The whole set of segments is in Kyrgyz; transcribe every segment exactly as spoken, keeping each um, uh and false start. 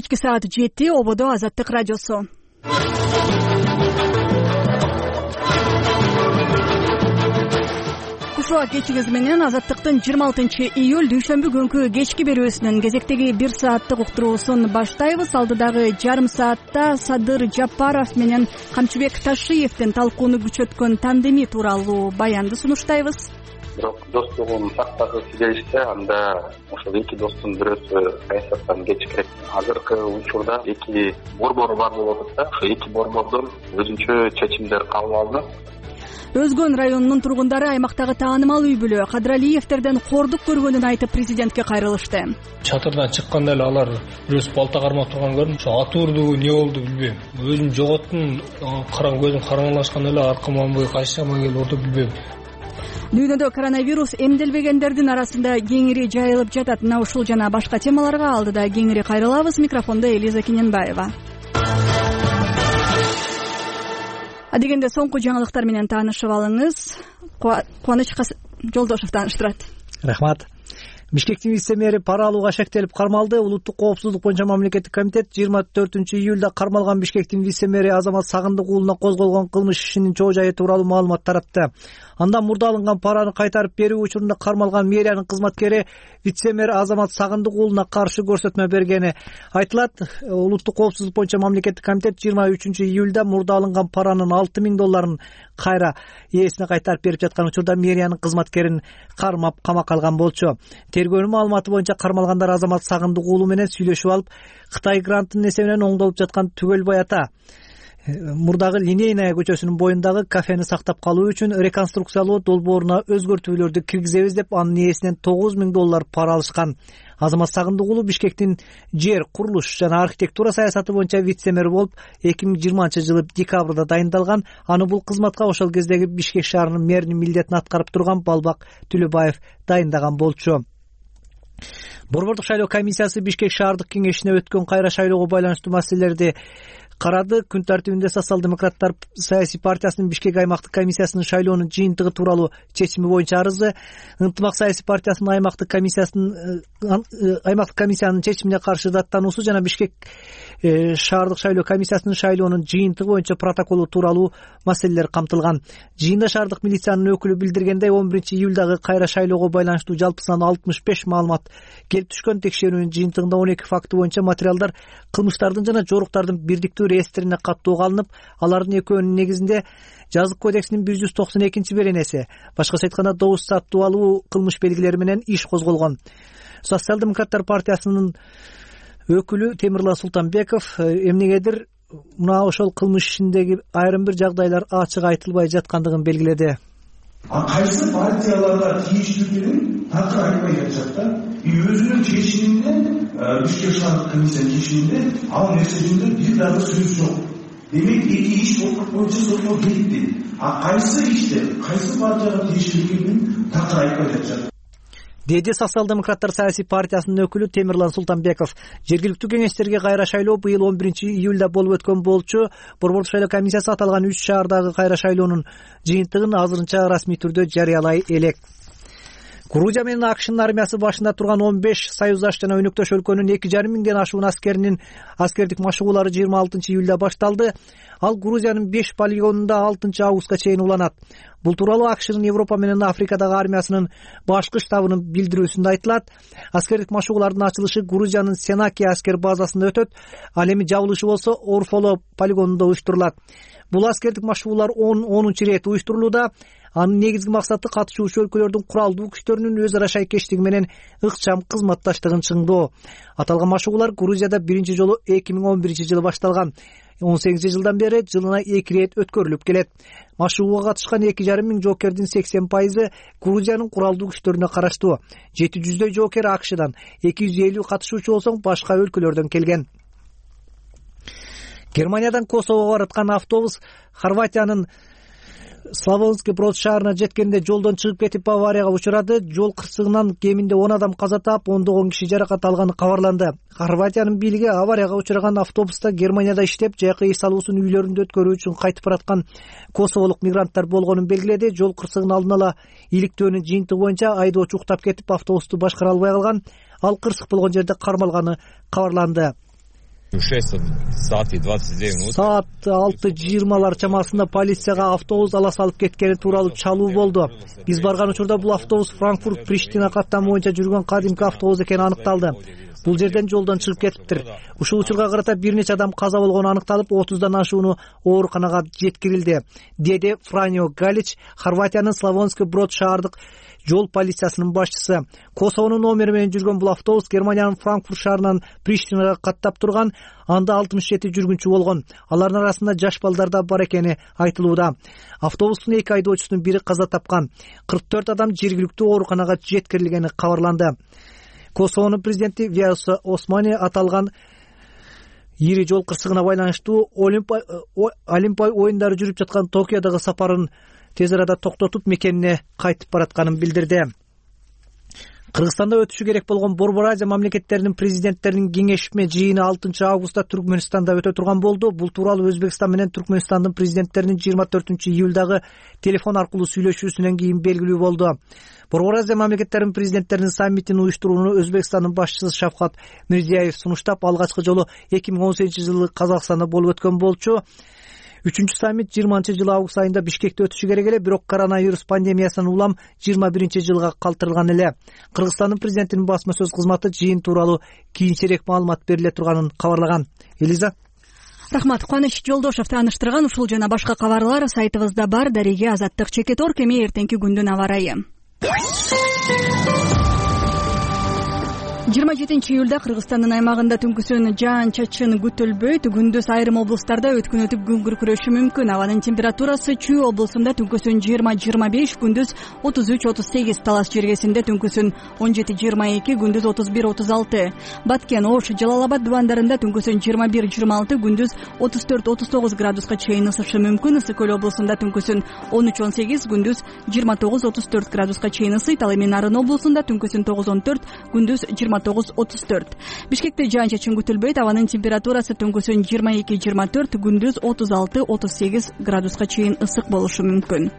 кечки саат жети ободо Азаттык радиосу. Кушуа кечиңиз менен Азаттыктын жыйырма алтынчы июль дүйшөмбү күнкү кечки берүүсүнүн кезектеги бир сааттык уктуруусун баштайбыз. Алдыдагы жарым саатта Садыр Жапаров менен Камчыбек Ташиевдин талкууну күчөткөн тандеми тууралуу баянды сунуштайбыз. Бирок достугун сактагысы келишсе, анда ошол эки достун бирөөсү саясаттан кечикирээк. Азыркы учурда эки борбор бар болуп атат да, ошо эки борбордон өзүнчө чечимдер кабыл алынат. Өзгөн районунун тургундары аймактагы таанымал үй бүлө Кадыралиевдерден кордук көргөнүн айтып президентке кайрылышты. Чатырдан чыкканда эле алар бирөөсү балта кармап турган көрдүм. Ошо атуурду эмне болду билбейм. Өзүм жоготтум, караң көзүм караңгылашканда эле аркаман бой кайчамай келип урду билбейм. Дүйнөдө коронавирус эмделбегендердин арасында кеңири жайылып жатат. Мына ушул жана башка темаларга алдыда кеңири кайрылабыз. Микрофондо Элиза Кененбаева. Адегенде соңку жаңылыктар менен таанышып алыңыз. Кубаныч Жолдошов тааныштырат. Рахмат. Бишкектин вице-мэри пара алууга шектелип кармалды. Улуттук коопсуздук боюнча мамлекеттик комитет жыйырма төртүнчү июлда кармалган Бишкектин вице-мэри Азамат Сагындык уулуна козголгон кылмыш ишинин чоо жайы тууралуу маалымат таратты. Анда мурда алынган параны кайтарып берүү учурунда кармалган мэриянын кызматкери вице-мэр Азамат Сагындык уулуна каршы көрсөтмө бергени айтылат. Улуттук коопсуздук боюнча мамлекеттик комитет жыйырма үчүнчү июлда мурда алынган паранын алты миң долларын кайра ээсине кайтарып берип жаткан учурда мэриянын кызматкерин кармап камакка алган болчу. Тергөөнүн маалыматы боюнча кармалгандар Азамат Сагындык уулу менен сүйлөшүп алып, Кытай грантынын эсебинен оңдолуп жаткан Түгөлбай ата мурдагы Линейная көчөсүнүн боюндагы кафени сактап калуу үчүн реконструкциялоо долбооруна өзгөртүүлөрдү киргизебиз деп анын ээсинен тогуз миң доллар пара алышкан. Азамат Сагындык уулу Бишкектин жер, курулуш жана архитектура саясаты боюнча вице-мэр болуп эки миң жыйырманчы жылы декабрда дайындалган. Аны бул кызматка ошол кездеги Бишкек шаарынын мэринин милдетин аткарып турган Балбак Түлөбаев дайындаган болчу. Борбордук шайлоо комиссиясы Бишкек шаардык кеңешине өткөн кайра шайлоого байланыштуу маселелерди карады. Күн тартибинде социал-демократтар саясий партиясынын Бишкек аймактык комиссиясынын шайлоонун жыйынтыгы тууралуу чечими боюнча арызы, Ынтымак саясий партиясынын аймактык комиссиясынын аймактык комиссиянын чечимине каршы даттануусу жана Бишкек шаардык шайлоо комиссиясынын шайлоонун жыйынтыгы боюнча протоколу тууралуу маселелер камтылган. Жыйында шаардык милициянын өкүлү билдиргендей, он биринчи июлдагы кайра шайлоого байланыштуу жалпы саны алтымыш беш маалымат келип түшкөн. Текшерүүнүн жыйынтыгында он эки факты боюнча материалдар кылмыштардын жана жоруктардын бирдиктүү реестрине каттоого алынып, алардын экөөнүн негизинде Жазык кодексинин бир жүз токсон экинчи беренеси, башкача айтканда добуш сатып алуу кылмыш белгилери менен иш козголгон. Социал-демократтар партиясынын өкүлү Темирлан Султанбеков эмнегедир мына ошол кылмыш ишиндеги айрым бир жагдайлар ачык айтылбай жаткандыгын белгиледи. Кайсы партияларга тийиштүүлүгүн такыр айтпай жатышат да. Өзүнүн чечиминде, Бишкек шаардык комиссиянын чечиминде ал нерсе жөнүндө бир дагы сөз жок. Демек эки иш боюнча соттоо кетти. А кайсы иште, кайсы партияга тийиштүүлүгүн такыр айтпай жатышат. Деди социал-демократтар саясий партиясынын өкүлү Темирлан Султанбеков. Жергиликтүү кеңештерге кайра шайлоо быйыл он биринчи июлда болуп өткөн болчу. Борбордук шайлоо комиссиясы аталган үч шаардагы кайра шайлоонун жыйынтыгын азырынча расмий түрдө жарыялай элек. Грузия менен АКШнын армиясы башында турган он беш союздаш жана өнөктөш өлкөнүн эки жарым миңден ашуун аскеринин аскердик машыгуулары жыйырма алтынчы июлда башталды. Ал Грузиянын беш полигонунда алтынчы августка чейин уланат. Бул тууралуу АКШнын Европа менен Африкадагы армиясынын башкы штабынын билдирүүсүндө айтылат. Аскердик машыгуулардын ачылышы Грузиянын Сенаки аскер базасында өтөт. Ал эми жабылышы болсо Орфоло полигонунда уюштурулат. Бул аскердик машыгуулар он онунчу ирет уюштурулууда. Анын негизги максаты катышуучу өлкөлөрдүн куралдуу күчтөрүнүн өз ара шайкештиги менен ыкчам кызматташтыгын чыңдоо. Аталган машыгуулар Грузияда биринчи жолу эки миң он биринчи жылы башталган. он сегизинчи жылдан бери жылына эки ирет өткөрүлүп келет. Машыгууга катышкан эки жарым миң жоокердин сексен пайызы Грузиянын куралдуу күчтөрүнө караштуу. жети жүздөй жоокер АКШдан, эки жүз элүү катышуучу болсоң башка өлкөлөрдөн келген. Германиядан Косового бараткан автобус Хорватиянын Славонский Брод шаарына жеткенде жолдон чыгып кетип аварияга учурады. Жол кырсыгынан кеминде он адам каза таап, ондогон киши жаракат алганы кабарланды. Хорватиянын бийлиги аварияга учураган автобуста Германияда иштеп, жайкы эс алуусун үйлөрүндө өткөрүү үчүн кайтып бараткан косоволук мигранттар болгонун белгиледи. Жол кырсыгын алдын ала иликтөөнүн жыйынтыгы боюнча айдоочу уктап кетип, автобусту башкара албай калган. Ал кырсык болгон жерде кармалганы кабарланды. саат алты жыйырмалар чамасында полицияга автобус ала салып кеткени тууралуу чалуу болду. Биз барган учурда бул автобус Франкфурт Приштина каттамы боюнча жүргөн кадимки автобус экени аныкталды. Бул жерден жолдон чыгып кетиптир. Ушул учурга карата бир нече адам каза болгону аныкталып, отуздан ашууну ооруканага жеткирилди, деди Франио Галич, Хорватиянын Славонский Брод шаардык жол полициясынын башчысы. Косоонун номери менен жүргөн бул автобус Германиянын Франкфурт шаарынан Приштинага каттап турган. Анда алтымыш жети жүргүнчү болгон. Алардын арасында жаш балдар да бар экени айтылууда. Автобустун эки айдоочусунун бири каза тапкан. кырк төрт адам жергиликтүү ооруканага жеткирилгени кабарланды. Косоонун президенти Виаса Османи аталган ири жол кырсыгына байланыштуу Олимпиада оюндары жүрүп жаткан Токиодогу сапарын тез арада токтотуп мекенине кайтып баратканын билдирди. Кыргызстанда өтүшү керек болгон Борбор Азия мамлекеттеринин президенттеринин кеңешме жыйыны алтынчы августта Түркмөнстанда өтө турган болду. Бул тууралуу Өзбекстан менен Түркмөнстандын президенттеринин жыйырма төртүнчү июлдагы телефон аркылуу сүйлөшүүсүнөн кийин белгилүү болду. Борбор Азия мамлекеттеринин президенттеринин саммитин уюштурууну Өзбекстандын башчысы Шавкат Мирзиёев сунуштап, алгачкы жолу эки миң он сегизинчи жылы Казакстанда болуп өткөн болчу. Үчүнчү саммит жыйырманчы жылы август айында Бишкекте өтүшү керек эле, бирок коронавирус пандемиясынан улам жыйырма биринчи жылга калтырылган эле. Кыргызстандын президентинин басма сөз кызматы жыйын тууралуу кийинчерээк маалымат бериле турганын кабарлаган. Элиза. Рахмат. Кубаныч Жолдошев тааныштырган. Ушул жана башка кабарлар сайтыбызда бар. Дареге Азаттык Чекет Орг. Эми эртеңки күндүн аба ырайы. жыйырма жетинчи июлда Кыргызстандын аймагында түнкүсүн жаан-чачын күтүлбөйт. Күндүз айрым облустарда өткөн өтүп күн күркүрөшү мүмкүн. Абанын температурасы Чүй облусунда түнкүсүн жыйырма жыйырма беш, күндүз отуз үч отуз сегиз, Талас жергесинде түнкүсүн он жети жыйырма эки, күндүз отуз бир отуз алты. Баткен, Ош, Жалал-Абад дубандарында түнкүсүн жыйырма бир жыйырма алты, күндүз отуз төрт отуз тогуз градуска чейин ысышы мүмкүн. Ысык Көл облусунда түнкүсүн он үч он сегиз, күндүз жыйырма тогуз отуз төрт градуска чейин ысыйт. Ал эми Нарын облусунда түнкүсүн тогуз он төрт, күндүз жыйырма тогуз отуз төрт. Бишкекте жаан-чачын күтүлбөйт. Абанын температурасы түнкүсүн жыйырма эки жыйырма төрт, күндүз отуз алты отуз сегиз градуска чейин ысык болушу мүмкүн.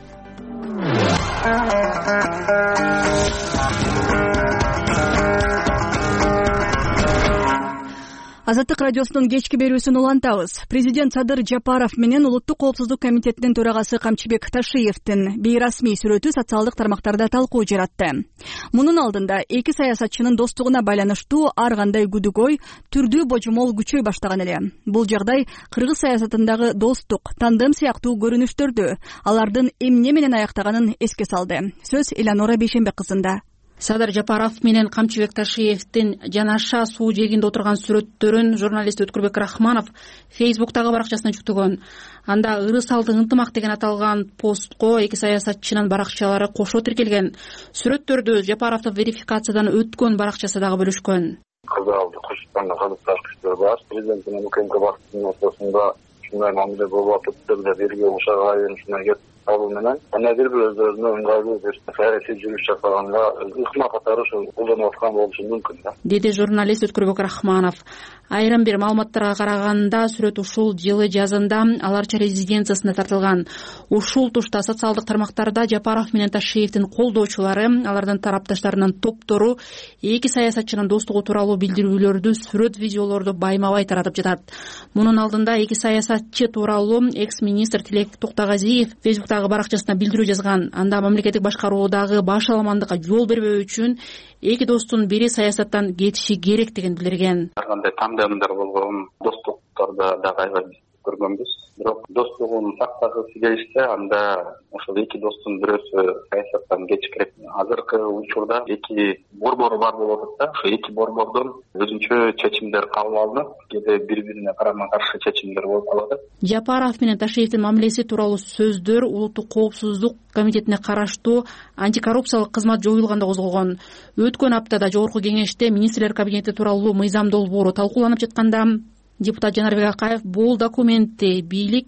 Азаттык радиосунун кечки берүүсүн улантабыз. Президент Садыр Жапаров менен Улуттук коопсуздук комитетинин төрагасы Камчыбек Ташиевдин бейрасмий сүрөтү социалдык тармактарда талкуу жаратты. Мунун алдында эки саясатчынын достугуна байланыштуу ар кандай күдүгөй, түрдүү божомол күчөй баштаган эле. Бул жагдай кыргыз саясатындагы достук, тандем сыяктуу көрүнүштөрдү алардын эмне менен аяктаганын эске салды. Сөз Эланора Бейшенбек кызында. Садыр Жапаров менен Камчыбек Ташиевдин жанаша суу жээгинде отурган сүрөттөрүн журналист Өткүрбек Рахманов Фейсбуктагы баракчасына жүктөгөн. Анда ыры салды ынтымак деген аталган постко эки саясатчынын баракчалары кошо тиркелген. Сүрөттөрдү Жапаровдун верификациядан өткөн баракчасы дагы бөлүшкөн. Кырдаалды кошутканда кызыктар бар. Президенттин укмк бактынын ортосунда ушундай мамиле болуп атып, бирге ушага ушундай кеп алуу менен ана бир бир өздөрүнө ыңгайлуу бир саясий жүрүш жасаганга ыкма катары ушул колдонуп аткан болушу мүмкүн да, деди журналист Өткүрбек Рахманов. Айрым бир маалыматтарга караганда сүрөт ушул жылы жазында аларча резиденциясында тартылган. Ушул тушта социалдык тармактарда Жапаров менен Ташиевдин колдоочулары, алардын тарапташтарынын топтору эки саясатчынын достугу тууралуу билдирүүлөрдү, сүрөт видеолорду байма-бай таратып жатат. Мунун алдында эки саясатчы тууралуу экс-министр Тилек Токтогазиев Фейсбуктагы баракчасына билдирүү жазган. Анда мамлекеттик башкаруудагы баш аламандыкка жол бербөө үчүн эки достун бири саясаттан кетиши керек деген билдирген. Ар кандай тандемдер болгон, достуктарда дагы аябай көргөнбүз. Бирок достугун сактагысы келишсе, анда ошол эки достун бирөөсү саясаттан кетиш керек. Азыркы учурда эки борбор бар болуп атат да, ошо эки борбордон өзүнчө чечимдер кабыл алынып, кээде бири-бирине карама-каршы чечимдер болуп калат. Жапаров менен Ташиевдин мамилеси тууралуу сөздөр Улуттук коопсуздук комитетине караштуу антикоррупциялык кызмат жоюлганда козголгон. Өткөн аптада жогорку кеңеште министрлер кабинети тууралуу мыйзам долбоору талкууланып жатканда депутат Жанарбек Акаев бул документти бийлик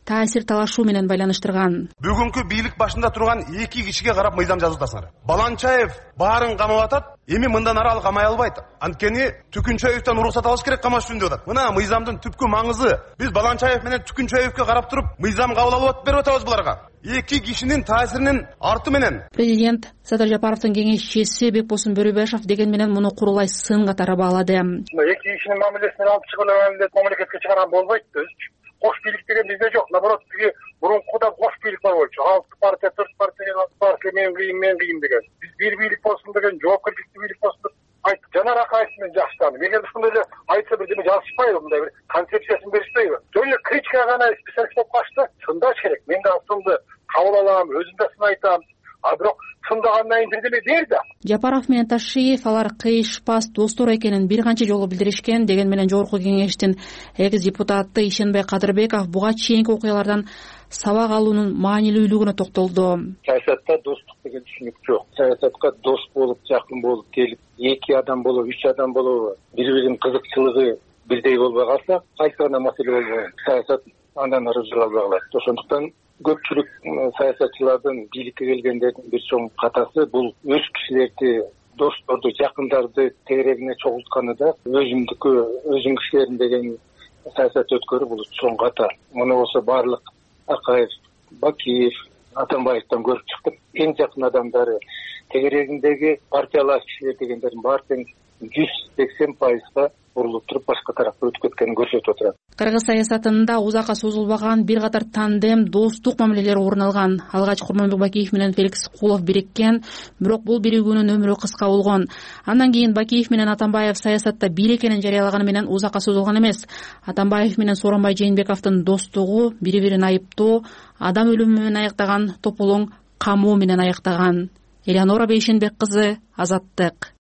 таасир талашуу менен байланыштырган. Бүгүнкү бийлик башында турган эки кишиге карап мыйзам жазуудасыңар. Баланчаев баарын камап атат, эми мындан ары ал камай албайт. Анткени Түкүнчөевдөн уруксат алыш керек камаш үчүн деп атат. Мына мыйзамдын түпкү маңызы. Биз Баланчаев менен Түкүнчөевге карап туруп мыйзам кабыл алып берип атабыз буларга. Эки кишинин таасиринин арты менен. Президент Садыр Жапаровдун кеңешчиси Бекбосун Бөрүбашев деген менен муну курулай сын катары баалады. Эки кишинин мамилесинен алып чыгып мамлекетке чыгарган болбойт. Кош бийлик деген бизде жок. Наоборот, биги мурункуда кош бийлик бар болчу. Алты партия, төрт партия, алты партия мен кыйын, мен кыйын деген. Биз бир бийлик болсун деген, жоопкерчиликтүү бийлик болсун деп айттык. Жанар Акаев менен жакшытаны. Эгер ушундай эле айтса бир деме жазышпайбы, мындай бир концепциясын беришпейби? Жөн эле критика гана специалист болуп калышты. Сындаш керек. Мен да сынды кабыл алам, өзүм да сын айтам. А бирок сындагандан кийин бирдеме дер да. Жапаров менен Ташиев алар кыйышпас достор экенин бир канча жолу билдиришкен. Деген менен жогорку кеңештин экс депутаты Ишенбай Кадырбеков буга чейинки окуялардан сабак алуунун маанилүүлүгүнө токтолду. Саясатта достук деген түшүнүк жок. Саясатка дос болуп, жакын болуп келип, эки адам болуп, үч адам болуп, бири-биринин кызыкчылыгы бирдей болбой калса, кайсы гана маселе болбойт. Саясат андан ары жүрө албай калат. Ошондуктан көпчүлүк саясатчылардын бийликке келгендердин бир чоң катасы бул өз кишилерди, досторду, жакындарды тегерегине чогултканы да өзүмдүкү, өзүм кишилерим деген саясат өткөрүү бул чоң ката. Муну болсо баардык Акаев, Бакиев, Атамбаевден көрүп чыктык. Эң жакын адамдары тегерегиндеги партиялаш кишилер дегендердин баары тең жүз сексен пайызга бурулуп туруп башка тарапка өтүп кеткенин көрсөтүп отурат. Кыргыз саясатында узакка созулбаган бир катар тандем, достук мамилелер орун алган. Алгач Курманбек Бакиев менен Феликс Кулов бириккен, бирок бул биригүүнүн өмүрү кыска болгон. Андан кийин Бакиев менен Атамбаев саясатта бир экенин жарыялаганы менен узакка созулган эмес. Атамбаев менен Сооронбай Жээнбековдун достугу бири-бирин айыптоо, адам өлүмү менен аяктаган, тополоң камоо менен аяктаган. Элеонора Бейшенбек кызы, Азаттык.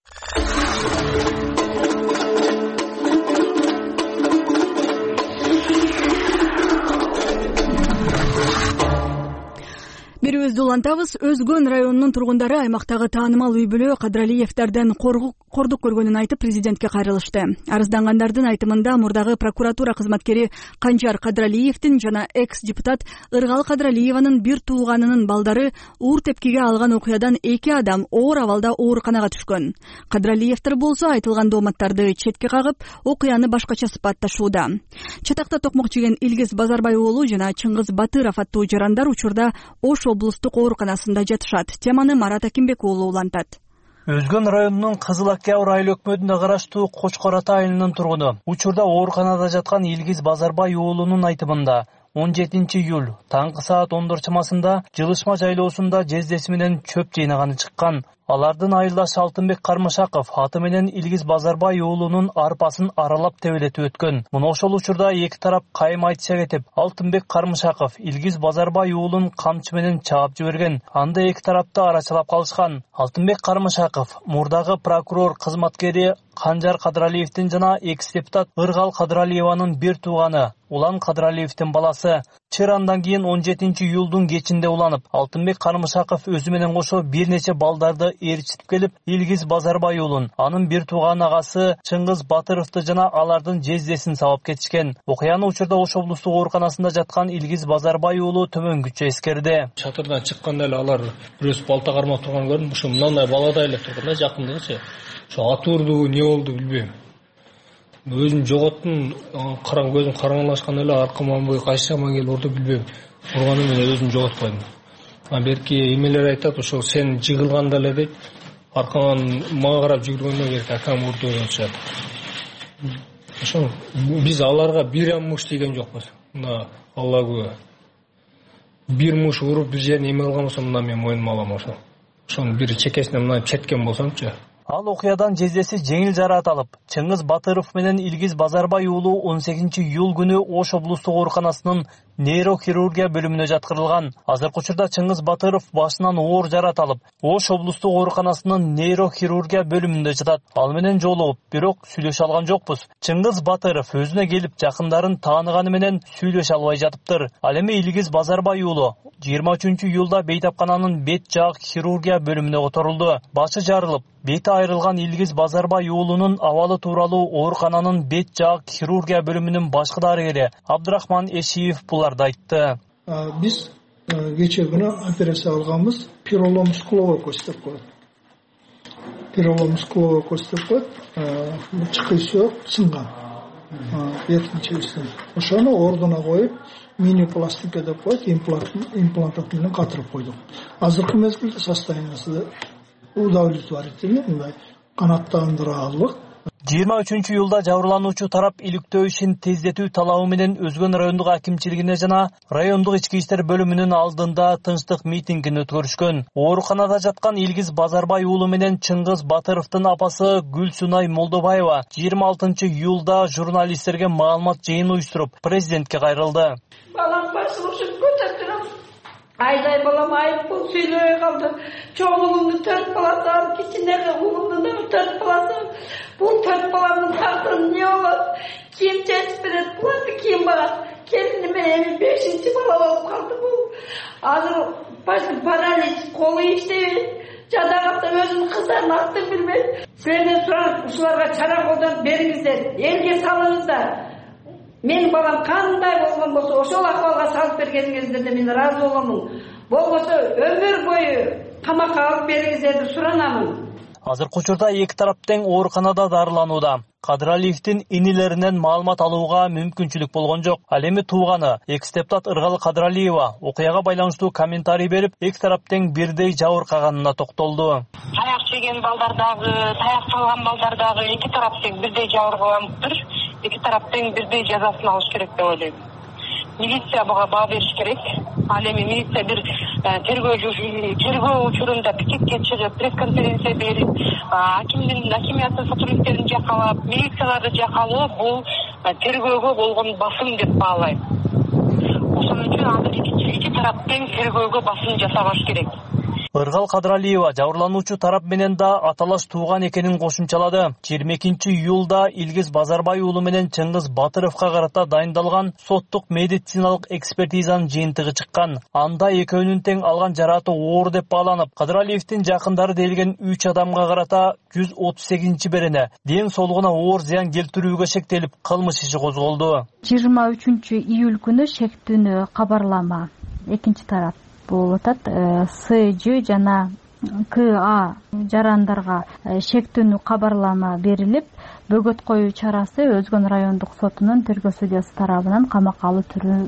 Берүүбүздү улантабыз. Өзгөн районунун тургундары аймактагы таанымал үй бүлө Кадралиевдерден кордук көргөнүн айтып президентке кайрылышты. Арыздангандардын айтымында мурдагы прокуратура кызматкери Канжар Кадралиевдин жана экс-депутат Ыргал Кадралиеванын бир тууганынын балдары уур тепкиге алган окуядан эки адам оор абалда ооруканага түшкөн. Кадралиевдер болсо айтылган дооматтарды четке кагып, окуяны башкача сыпатташууда. Чатакта токмок жеген Илгиз Базарбай уулу жана Чыңгыз Батыров аттуу жарандар учурда Ош облустук ооруканасында жатышат. Теманы Марат Акимбек уулу улантат. Өзгөн районунун Кызыл Октябрь айыл өкмөтүнө караштуу Кочкор Ата айылынын тургуну учурда ооруканада жаткан Илгиз Базарбай уулунун айтымында он жетинчи июль таңкы саат ондор чамасында Жылышма жайлоосунда жездеси менен чөп жыйнаганы чыккан. Алардын айылдаш Алтынбек Кармышаков аты менен Илгиз Базарбай уулунун арпасын аралап тебелетип өткөн. Муну ошол учурда эки тарап кайым айтыша кетип, Алтынбек Кармышаков Илгиз Базарбай уулун камчы менен чаап жиберген. Анда эки тарапта арачалап калышкан. Алтынбек Кармышаков мурдагы прокурор кызматкери Канжар Кадралиевдин жана экс-депутат Ыргал Кадралиеванын бир тууганы Улан Кадралиевдин баласы. Чыр андан кийин он жетинчи июлдун кечинде уланып, Алтынбек Кармышаков өзү менен кошо бир нече балдарды ээрчитип келип, Илгиз Базарбай уулун, анын бир тууган агасы Чыңгыз Батыровду жана алардын жездесин сабап кетишкен. Окуяны учурда Ош облустук ооруканасында жаткан Илгиз Базарбай уулу төмөнгүчө эскерди. Чатырдан чыкканда эле алар бирөөсү балта кармап турган көрдүм. Ошо мындай баладай эле турган да, жакындыгычы. Ошо атуурду эмне болду билбейм. Өзүм жоготтум, караң көзүм караңгылашкан эле аркаман бой кайчаман келип урду билбейм. Урганы менен өзүм жоготпойм. А берки эмелер айтат, ошо сен жыгылганда эле дейт, аркаңан мага карап жүгүргөндөн кийин акам урду деп атышат. Ошо биз аларга бир аммуш деген жокпуз. Мына Алла күбө. Бир муш уруп биз жерин эме кылган болсо, мына мен мойнума алам ошо. Ошонун бир чекесине мына четкен болсомчу. Ал окуядан жездеси жеңил жараат алып, Чыңгыз Батыров менен Илгиз Базарбай уулу он сегизинчи июль күнү Ош облустук ооруканасынын нейрохирургия бөлүмүнө жаткырылган. Азыркы учурда Чыңгыз Батыров башынан оор жараат алып, Ош облустук ооруканасынын нейрохирургия бөлүмүндө жатат. Ал менен жолугуп, бирок сүйлөшө алган жокпуз. Чыңгыз Батыров өзүнө келип жакындарын тааныганы менен сүйлөшө албай жатыптыр. Ал эми Илгиз Базарбай уулу жыйырма үчүнчү июлда бейтапкананын бет жаак хирургия бөлүмүнө которулду. Башы жарылып, бети айрылган Илгиз Базарбай уулунун абалы тууралуу оорукананын бет жаак хирургия бөлүмүнүн башкы дарыгери Абдырахман Эшиев буларды айтты. Биз кече күнү операция алганбыз, пиролом мускуловой кость деп коет. Пиролом мускуловой кость деп коет. Чыккы сөөк сынган. Беттин чебисинен. Ошону ордуна коюп, мини-пластика деп коет, имплантат менен катырып койдук. Азыркы мезгилде состояниясы удовлетворительный, мындай канааттандырарлык. жыйырма үчүнчү июлда жабырлануучу тарап иликтөө ишин тездетүү талабы менен Өзгөн райондук акимчилигине жана райондук ички иштер бөлүмүнүн алдында тынчтык митингин өткөрүшкөн. Ооруканада жаткан Илгиз Базарбай уулу менен Чыңгыз Батыровдун апасы Гүлсунай Молдобаева жыйырма алтынчы июлда журналисттерге маалымат жыйыны уюштуруп, президентке кайрылды. Балам башым ушуп көтөрүп, айдай балам айып бул сүйлөй калды. Чоң уулумдун төрт баласы бар, кичинеги уулумдун да төрт баласы. Бул төрт баламдын тагдыры не болот? Ким чечип берет? Буларды ким багат? Келиним эми бешинчи бала болуп калды бул. Азыр башым паралич, колу иштебейт. Жадагатта өзүнүн кыздарын атын билбейт. Силерден сурап, ушуларга чара колдонуп бериңиздер, элге салыңыздар. Мен балам кандай болгон болсо, ошол акыбалга салып бергениңизде мен ыраазы боломун. Болбосо өмүр бою камакка алып бериңиздер деп суранамын. Азыркы учурда эки тарап тең ооруканада дарыланууда. Кадыралиевдин инилеринен маалымат алууга мүмкүнчүлүк болгон жок. Ал эми тууганы экс-депутат Ыргал Кадыралиева окуяга байланыштуу комментарий берип, эки тарап тең бирдей жабыркаганына токтолду. Таяк жеген балдардагы, таяк салган балдардагы эки тарап тең бирдей жабыркагандар, эки тарап тең бирдей жазасын алыш керек деп ойлойм. Милиция буга баа бериш керек. Ал эми милиция бир тергөө тергөө учурунда пикетке чыгып, пресс-конференция берип, акимдин акимияттын сотрудниктерин жакалап, милицияларды жакалоо бул тергөөгө болгон басым деп баалайм. Ошон үчүн азыр эки тарап тең тергөөгө басым жасабаш керек. Ыргал Кадыралиева жабырлануучу тарап менен да аталаш тууган экенин кошумчалады. жыйырма экинчи июлда Илгиз Базарбай уулу менен Чыңгыз Батыровго карата дайындалган соттук медициналык экспертизанын жыйынтыгы чыккан. Анда экөөнүн тең алган жарааты оор деп бааланып, Кадыралиевдин жакындары делген үч адамга карата жүз отуз сегизинчи берене ден соолугуна оор зыян келтирүүгө шектелип, кылмыш иши козголду. жыйырма үчүнчү июль күнү шектүүнү кабарлама экинчи тарап болуп атат. С Ж жана К А жарандарга шектүүнү кабарлама берилип, бөгөт коюу чарасы Өзгөн райондук сотунун тергөө судьясы тарабынан камакка алуу түрү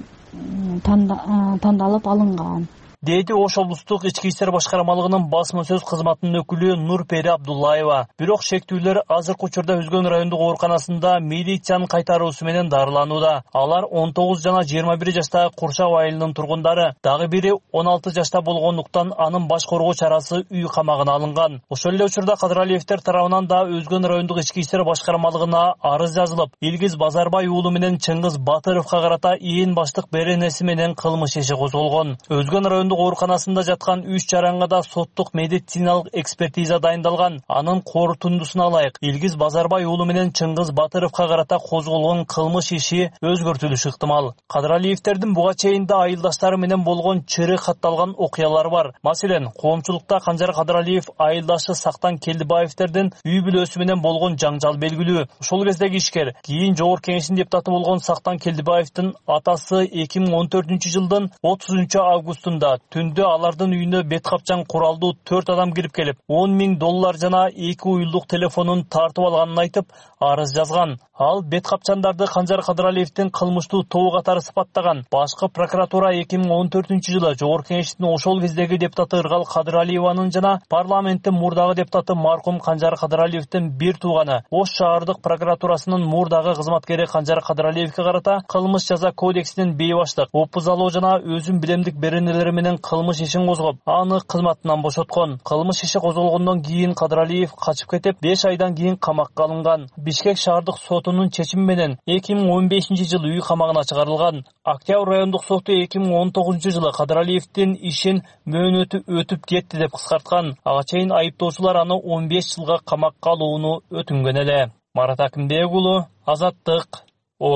тандалып алынган. Дейди Ош облустук ички иштер башкармалыгынын басма сөз кызматынын өкүлү Нурпери Абдуллаева. Бирок шектүүлөр азыркы учурда Өзгөн райондук ооруканасында милициянын кайтаруусу менен дарыланууда. Алар он тогуз жана жыйырма бир жаштагы Куршак айылынын тургундары. Дагы бири он алты жашта болгондуктан анын баш коргоо чарасы үй камагына алынган. Ошол эле учурда Кадыралиевдер тарабынан да Өзгөн райондук ички иштер башкармалыгына арыз жазылып, Илгиз Базарбай уулу менен Чыңгыз Батыровго карата ээн баштык беренеси менен кылмыш иши козголгон. Өзгөн райондук ооруканасында жаткан үч жаранга да соттук медициналык экспертиза дайындалган. Анын корутундусуна ылайык Илгиз Базарбай уулу менен Чыңгыз Батыровго карата козголгон кылмыш иши өзгөртүлүшү ыктымал. Кадыралиевдердин буга чейин да айылдаштары менен болгон чыры катталган окуялар бар. Маселен, коомчулукта Канжар Кадыралиев айылдашы Сактан Келдибаевдердин үй бүлөсү менен болгон жаңжал белгилүү. Ошол кездеги ишкер кийин Жогорку Кеңештин депутаты болгон Сактан Келдибаевдин атасы эки миң он төртүнчү жылдын отузунчу августунда түндө алардын үйүнө бет капчан куралдуу төрт адам кирип келип, он миң доллар жана эки уюлдук телефонун тартып алганын айтып, арыз жазган. Ал бет капчандарды Канжар Кадыралиевдин кылмыштуу тобу катары сыпаттаган. Башкы прокуратура эки миң он төртүнчү жылы Жогорку Кеңештин ошол кездеги депутаты Ыргал Кадыралиеванын жана парламенттин мурдагы депутаты маркум Канжар Кадыралиевдин бир тууганы Ош шаардык прокуратурасынын мурдагы кызматкери Канжар Кадыралиевге карата кылмыш жаза кодексинин бейбаштык, опузалоо жана өзүн билемдик беренелери менен кылмыш ишин козгоп, аны кызматынан бошоткон. Кылмыш иши козголгондон кийин Кадыралиев качып кетип, беш айдан кийин камакка алынган. Бишкек шаардык сотунун чечими менен эки миң он бешинчи жылы үй камагына чыгарылган. Октябрь райондук соту эки миң он тогузунчу жылы Кадыралиевдин ишин мөөнөтү өтүп кетти деп кыскарткан. Ага чейин айыптоочулар аны он беш жылга камакка алууну өтүнгөн эле. Марат Акимбек уулу, Азаттык, Ош.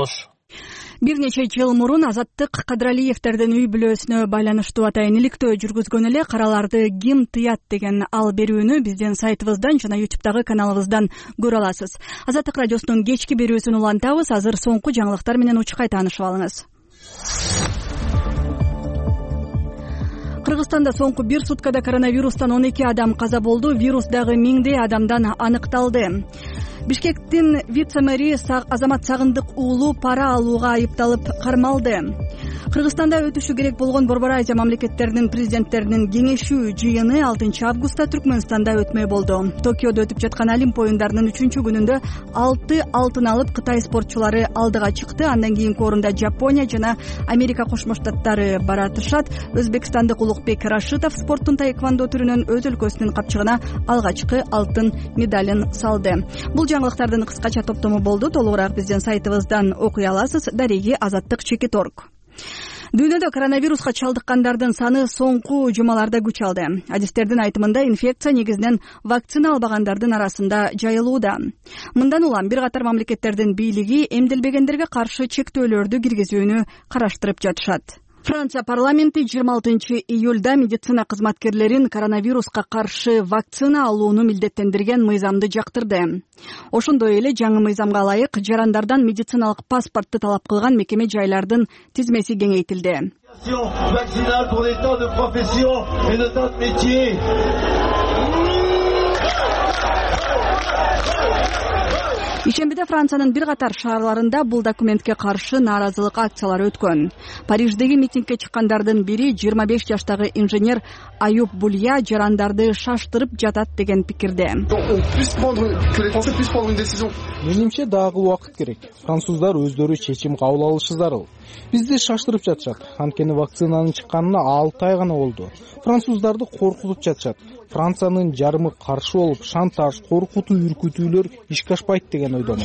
Бир нече жыл мурун Азаттык Кадыралиевтердин үй бүлөсүнө байланыштуу атайын иликтөө жүргүзгөн эле караларды ким тыят деген ал берүүнү биздин сайтыбыздан жана ютубтагы каналыбыздан көрө аласыз. Азаттык радиосунун кечки берүүсүн улантабыз. Азыр соңку жаңылыктар менен учкай таанышып алыңыз. Кыргызстанда соңку бир суткада коронавирустан он эки адам каза болду. Вирус дагы миңдей адамдан аныкталды. Бишкектин вице-мэри Азамат Сагындык уулу пара алууга айыпталып кармалды. Кыргызстанда өтүшү керек болгон Борбор Азия мамлекеттеринин президенттеринин кеңешүү жыйыны алтынчы августта Түркмөнстанда өтмөй болду. Токиодо өтүп жаткан Олимп оюндарынын үчүнчү күнүндө алты алтын алып Кытай спортчулары алдыга чыкты. Андан кийинки орунда Жапония жана Америка Кошмо Штаттары баратышат. Өзбекстандык Улукбек Рашитов спорттун таэквондо түрүнөн өз өлкөсүнүн капчыгына алгачкы алтын медалын салды. Бул жаңылыктардын кыскача топтому болду. Толугураак биздин сайтыбыздан окуй аласыз. Дареги Азаттык чекит точка орг. Дүйнөдө коронавируска чалдыккандардын саны соңку жумаларда күч алды. Адистердин айтымында инфекция негизинен вакцина албагандардын арасында жайылууда. Мындан улам бир катар мамлекеттердин бийлиги эмделбегендерге каршы чектөөлөрдү киргизүүнү караштырып жатышат. Франция парламенти жыйырма алтынчы июлда медицина кызматкерлерин коронавируска каршы вакцина алууну милдеттендирген мыйзамды жактырды. Ошондой эле жаңы мыйзамга ылайык жарандардан медициналык паспортты талап кылган мекеме жайлардын тизмеси кеңейтилди. Ишембиде Франциянын бир катар шаарларында бул документке каршы нааразылык акциялары өткөн. Париждеги митингге чыккандардын бири жыйырма беш жаштагы инженер Аюб Булья жарандарды шаштырып жатат деген пикирде. Менимче дагы убакыт керек. Француздар өздөрү чечим кабыл алышы зарыл. Бизди шаштырып жатышат. Анткени вакцинанын чыкканына алты ай гана болду. Француздарды коркутуп жатышат. Франциянын жарымы каршы болуп, шантаж, коркутуу, үркүтүүлөр ишке ашпайт деген ойдомун.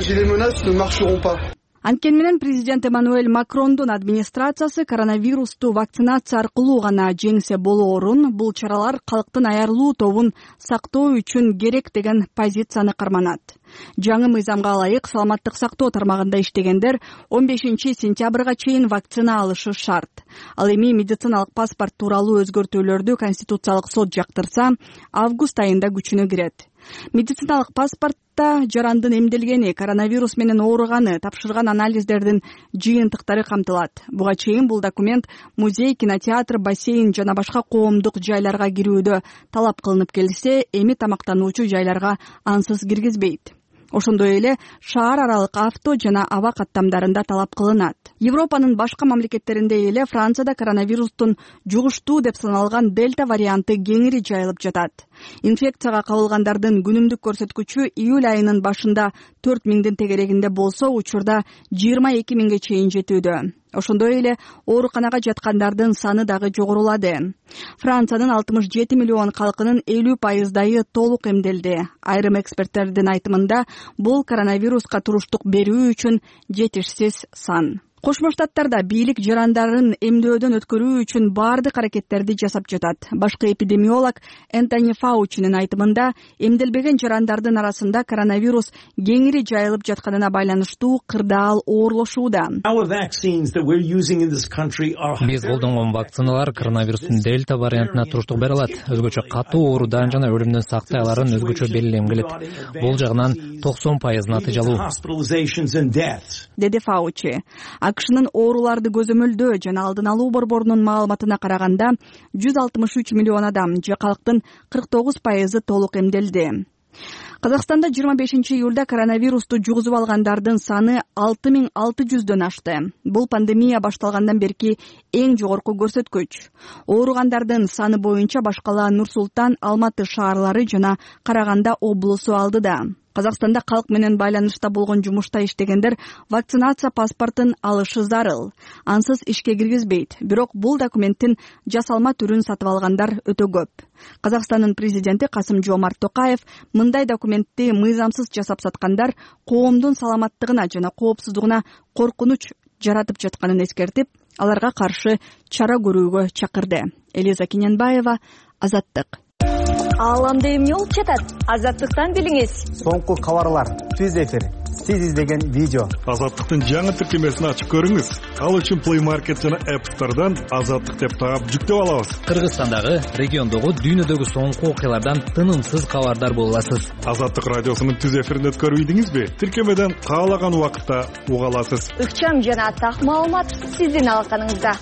Анткени менен президент Эммануэль Макрондун администрациясы коронавирусту вакцинация аркылуу гана жеңсе болоорун, бул чаралар калктын аярлуу тобун сактоо үчүн керек деген позицияны карманат. Жаңы мыйзамга ылайык саламаттык сактоо тармагында иштегендер он бешинчи сентябрга чейин вакцина алышы шарт. Ал эми медициналык паспорт тууралуу өзгөртүүлөрдү Конституциялык сот жактырса, август айында күчүнө кирет. Медициналык паспортто жарандын эмделгени, коронавирус менен ооруганы, тапшырган анализдердин жыйынтыктары камтылат. Буга чейин бул документ музей, кинотеатр, бассейн жана башка коомдук жайларга кирүүдө талап кылынып келсе, эми тамактануучу жайларга ансыз киргизбейт. Ошондой эле шаар аралык авто жана аба каттамдарында талап кылынат. Европанын башка мамлекеттеринде эле Францияда коронавирустун жугуштуу деп саналган дельта варианты кеңири жайылып жатат. Инфекцияга кабылгандардын күнүмдүк көрсөткүчү июль айынын башында төрт миңдин тегерегинде болсо, учурда жыйырма эки миңге чейин жетүүдө. Ошондой эле ооруканага жаткандардын саны дагы жогорулады. Франциянын алтымыш жети миллион калкынын элүү пайыздайы толук эмделди. Айрым эксперттердин айтымында бул коронавируска туруштук берүү үчүн жетишсиз сан. Кошмо Штаттарда бийлик жарандарын эмдөөдөн өткөрүү үчүн баардык аракеттерди жасап жатат. Башкы эпидемиолог Энтони Фаучинин айтымында эмделбеген жарандардын арасында коронавирус кеңири жайылып жатканына байланыштуу кырдаал оорлошууда. Биз колдонгон вакциналар коронавирустун дельта вариантына туруштук бере алат. Өзгөчө катуу оорудан жана өлүмдөн сактай аларын өзгөчө белгилем келет. Бул жагынан токсон пайыз натыйжалуу, деди Фаучи. АКШнын ооруларды көзөмөлдөө жана алдын алуу борборунун маалыматына караганда жүз алтымыш үч миллион адам же калктын кырк тогуз пайызы толук эмделди. Казакстанда жыйырма бешинчи июлда коронавирусту жугузуп алгандардын саны алты миң алты жүздөн ашты. Бул пандемия башталгандан берки эң жогорку көрсөткүч. Ооругандардын саны боюнча башкала Нур Султан, Алматы шаарлары жана Караганда облусу алдыда. Казакстанда калк менен байланышта болгон жумушта иштегендер вакцинация паспортун алышы зарыл. Ансыз ишке киргизбейт. Бирок бул документтин жасалма түрүн сатып алгандар өтө көп. Казакстандын президенти Касым-Жомарт Токаев мындай документти мыйзамсыз жасап саткандар коомдун саламаттыгына жана коопсуздугуна коркунуч жаратып жатканын эскертип, аларга каршы чара көрүүгө чакырды. Элиза Киненбаева, Азаттык. Ааламда эмне болуп жатат? Азаттыктан билиңиз. Соңку кабарлар, түз эфир, сиз издеген видео. Азаттыктын жаңы тиркемесин ачып көрүңүз. Ал үчүн Play Market жана App Store'дан Азаттык деп таап жүктөп алабыз. Кыргызстандагы, региондогу, дүйнөдөгү соңку окуялардан тынымсыз кабардар боло аласыз. Азаттык радиосунун түз эфирин өткөрүп ийдиңизби? Тиркемеден каалаган убакытта уга аласыз. Ыкчам жана так маалымат сиздин алаканыңызда.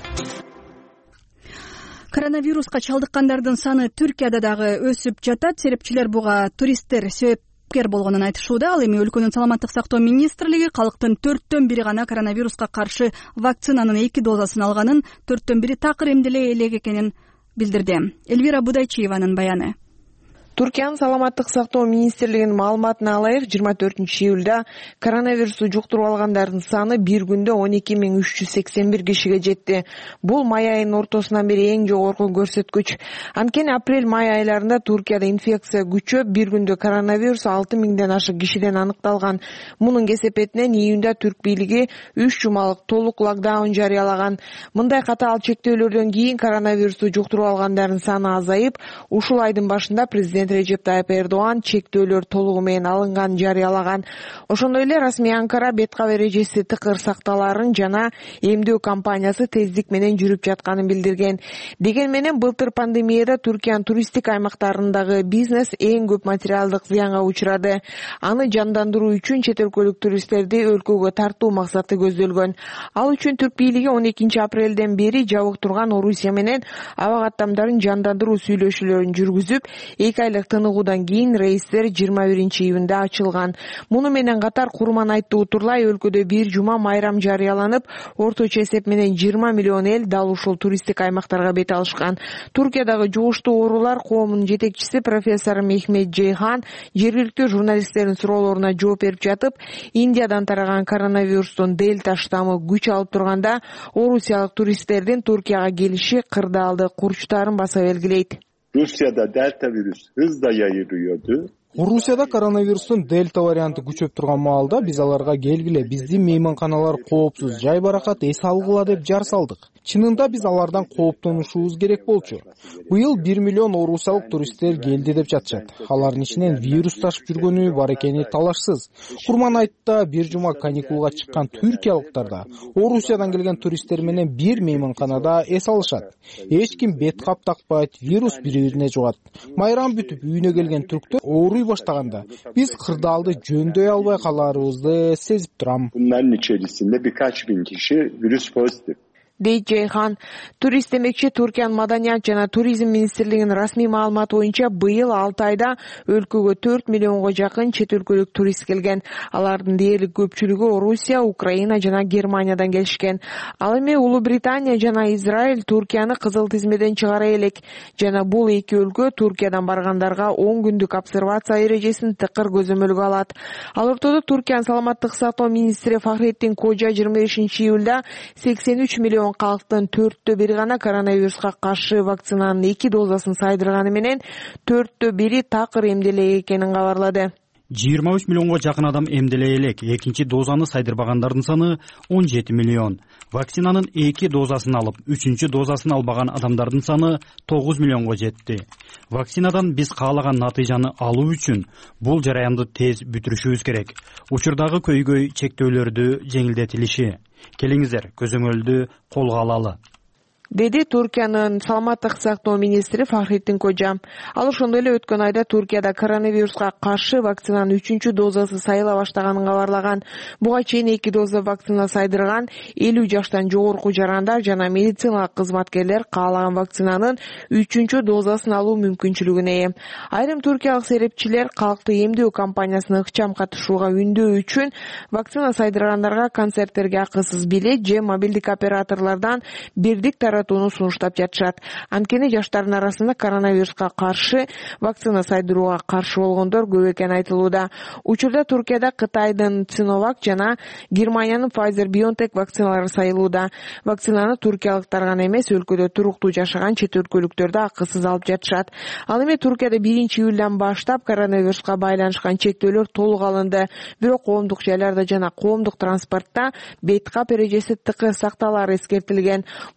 Коронавируска чалдыккандардын саны Түркияда дагы өсүп жатат. Серепчилер буга туристтер себепкер болгонун айтышууда. Ал эми өлкөнүн саламаттык сактоо министрлиги калктын төрттөн бири гана коронавируска каршы вакцинанын эки дозасын алганын, төрттөн бири такыр эмделе элек экенин билдирди. Эльвира Будайчиеванын баяны. Түркиянын саламаттык сактоо министрлигинин маалыматына алайык, жыйырма төртүнчү июлда коронавирусту жуктуруп алгандардын саны бир күндө он эки миң үч жүз сексен бир кишиге жетти. Бул май айынын ортосунан бери эң жогорку көрсөткүч. Анткени апрель-май айларында Туркияда инфекция күчөп, бир күндө коронавирус алты миңден ашык кишиден аныкталган. Мунун кесепетинен июнда түрк бийлиги үч жумалык толук локдаун жарыялаган. Мындай катаал чектөөлөрдөн кийин коронавирусту жуктуруп алгандардын саны азайып, ушул айдын башында президент Режеп Тайып Эрдоган чектөөлөр толугу менен алынганын жарыялаган. Ошондой эле расмий Анкара беткап эрежеси тыкыр сакталарын жана эмдөө кампаниясы тездик менен жүрүп жатканын билдирген. Деген менен былтыр пандемияда Түркиянын туристтик аймактарындагы бизнес эң көп материалдык зыянга учурады. Аны жандандыруу үчүн чет өлкөлүк туристтерди өлкөгө тартуу максаты көздөлгөн. Ал үчүн түрк бийлиги он экинчи апрелден бери жабык турган Орусия менен аба каттамдарын жандандыруу сүйлөшүүлөрүн жүргүзүп, эки айлык тыныгуудан кийин рейстер жыйырма биринчи июнда ачылган. Муну менен катар Курманайтты утурлай өлкөдө бир жума майрам жарыяланып, орточо эсеп менен жыйырма миллион эл дал ушул туристтик аймактарга бет алышкан. Туркиядагы жугуштуу оорулар коомунун жетекчиси профессор Мехмет Джейхан жергиликтүү журналисттердин суроолоруна жооп берип жатып, Индиядан тараган коронавирустун дельта штаммы күч алып турганда, орусиялык туристтердин Туркияга келиши кырдаалды курчтарын баса белгилейт. Rusya'da delta virüs hızla yayılıyordu. Орусияда коронавирустун дельта варианты күчөп турган маалда биз аларга келгиле, биздин мейманканалар коопсуз, жай баракат эс алгыла деп жар салдык. Чынында биз алардан кооптонушубуз керек болчу. Быйыл бир миллион орусиялык туристтер келди деп жатышат. Алардын ичинен вирус ташып жүргөнү бар экени талашсыз. Курманайтта бир жума каникулга чыккан түркиялыктар да Орусиядан келген туристтер менен бир мейманканада эс алышат. Эч ким бет кап такпайт, вирус бири-бирине жугат. Майрам бүтүп үйүнө келген түрктөр ооруй баштаганда биз кырдаалды жөндөй албай каларыбызды сезип турам. Bunların içerisinde birkaç bin kişi virüs pozitif. дейт Джейхан. Турист демекчи Түркиянын маданият жана туризм министрлигинин расмий маалыматы боюнча быйыл алты айда өлкөгө төрт миллионго жакын чет өлкөлүк турист келген. Алардын дээрлик көпчүлүгү Орусия, Украина жана Германиядан келишкен. Ал эми Улуу Британия жана Израиль Туркияны кызыл тизмеден чыгара элек жана бул эки өлкө Туркиядан баргандарга он күндүк обсервация эрежесин тыкыр көзөмөлгө алат. Ал ортодо Туркиянын саламаттык сактоо министри Фахреттин Кожа жыйырма бешинчи июлда сексен үч миллион калктын төрттө бири гана коронавируска каршы вакцинанын эки дозасын сайдырганы менен төрттө бири такыр эмделе экенин кабарлады. жыйырма үч миллионго жакын адам эмделе элек, экинчи дозаны сайдырбагандардын саны он жети миллион. Вакцинанын эки дозасын алып, үчүнчү дозасын албаган адамдардын саны тогуз миллионго жетти. Вакцинадан биз каалаган натыйжаны алуу үчүн бул жараянды тез бүтүрүшүбүз керек. Учурдагы көйгөй чектөөлөрдү жеңилдетилиши. Келиңиздер, көзөмөлдү колго алалы. деди Туркиянын саламаттык сактоо министри Фахреттин Кожа. Ал ошондой эле өткөн айда Туркияда коронавируска каршы вакцинанын үчүнчү дозасы сайыла баштаганын кабарлаган. Буга чейин эки доза вакцина сайдырган элүү жаштан жогорку жарандар жана медициналык кызматкерлер каалаган вакцинанын үчүнчү дозасын алуу мүмкүнчүлүгүнө ээ. Айрым туркиялык серепчилер калкты эмдөө кампаниясына ыкчам катышууга үндөө үчүн вакцина сайдыргандарга концерттерге акысыз билет же мобилдик операторлордон бирдик таратууну сунуштап жатышат. Анткени жаштардын арасында коронавируска каршы вакцина сайдырууга каршы болгондор көп экени айтылууда. Учурда Туркияда Кытайдын Sinovac жана Германиянын Pfizer-BioNTech вакциналары сайылууда. Вакцинаны туркиялыктар гана эмес, өлкөдө туруктуу жашаган чет өлкөлүктөр да акысыз алып жатышат. Ал эми Туркияда биринчи июлдан баштап коронавируска байланышкан чектөөлөр толук алынды. Бирок коомдук жайларда жана коомдук транспортто бет кап эрежеси тыкыр сакталары эскертилген. Бул өлкөдө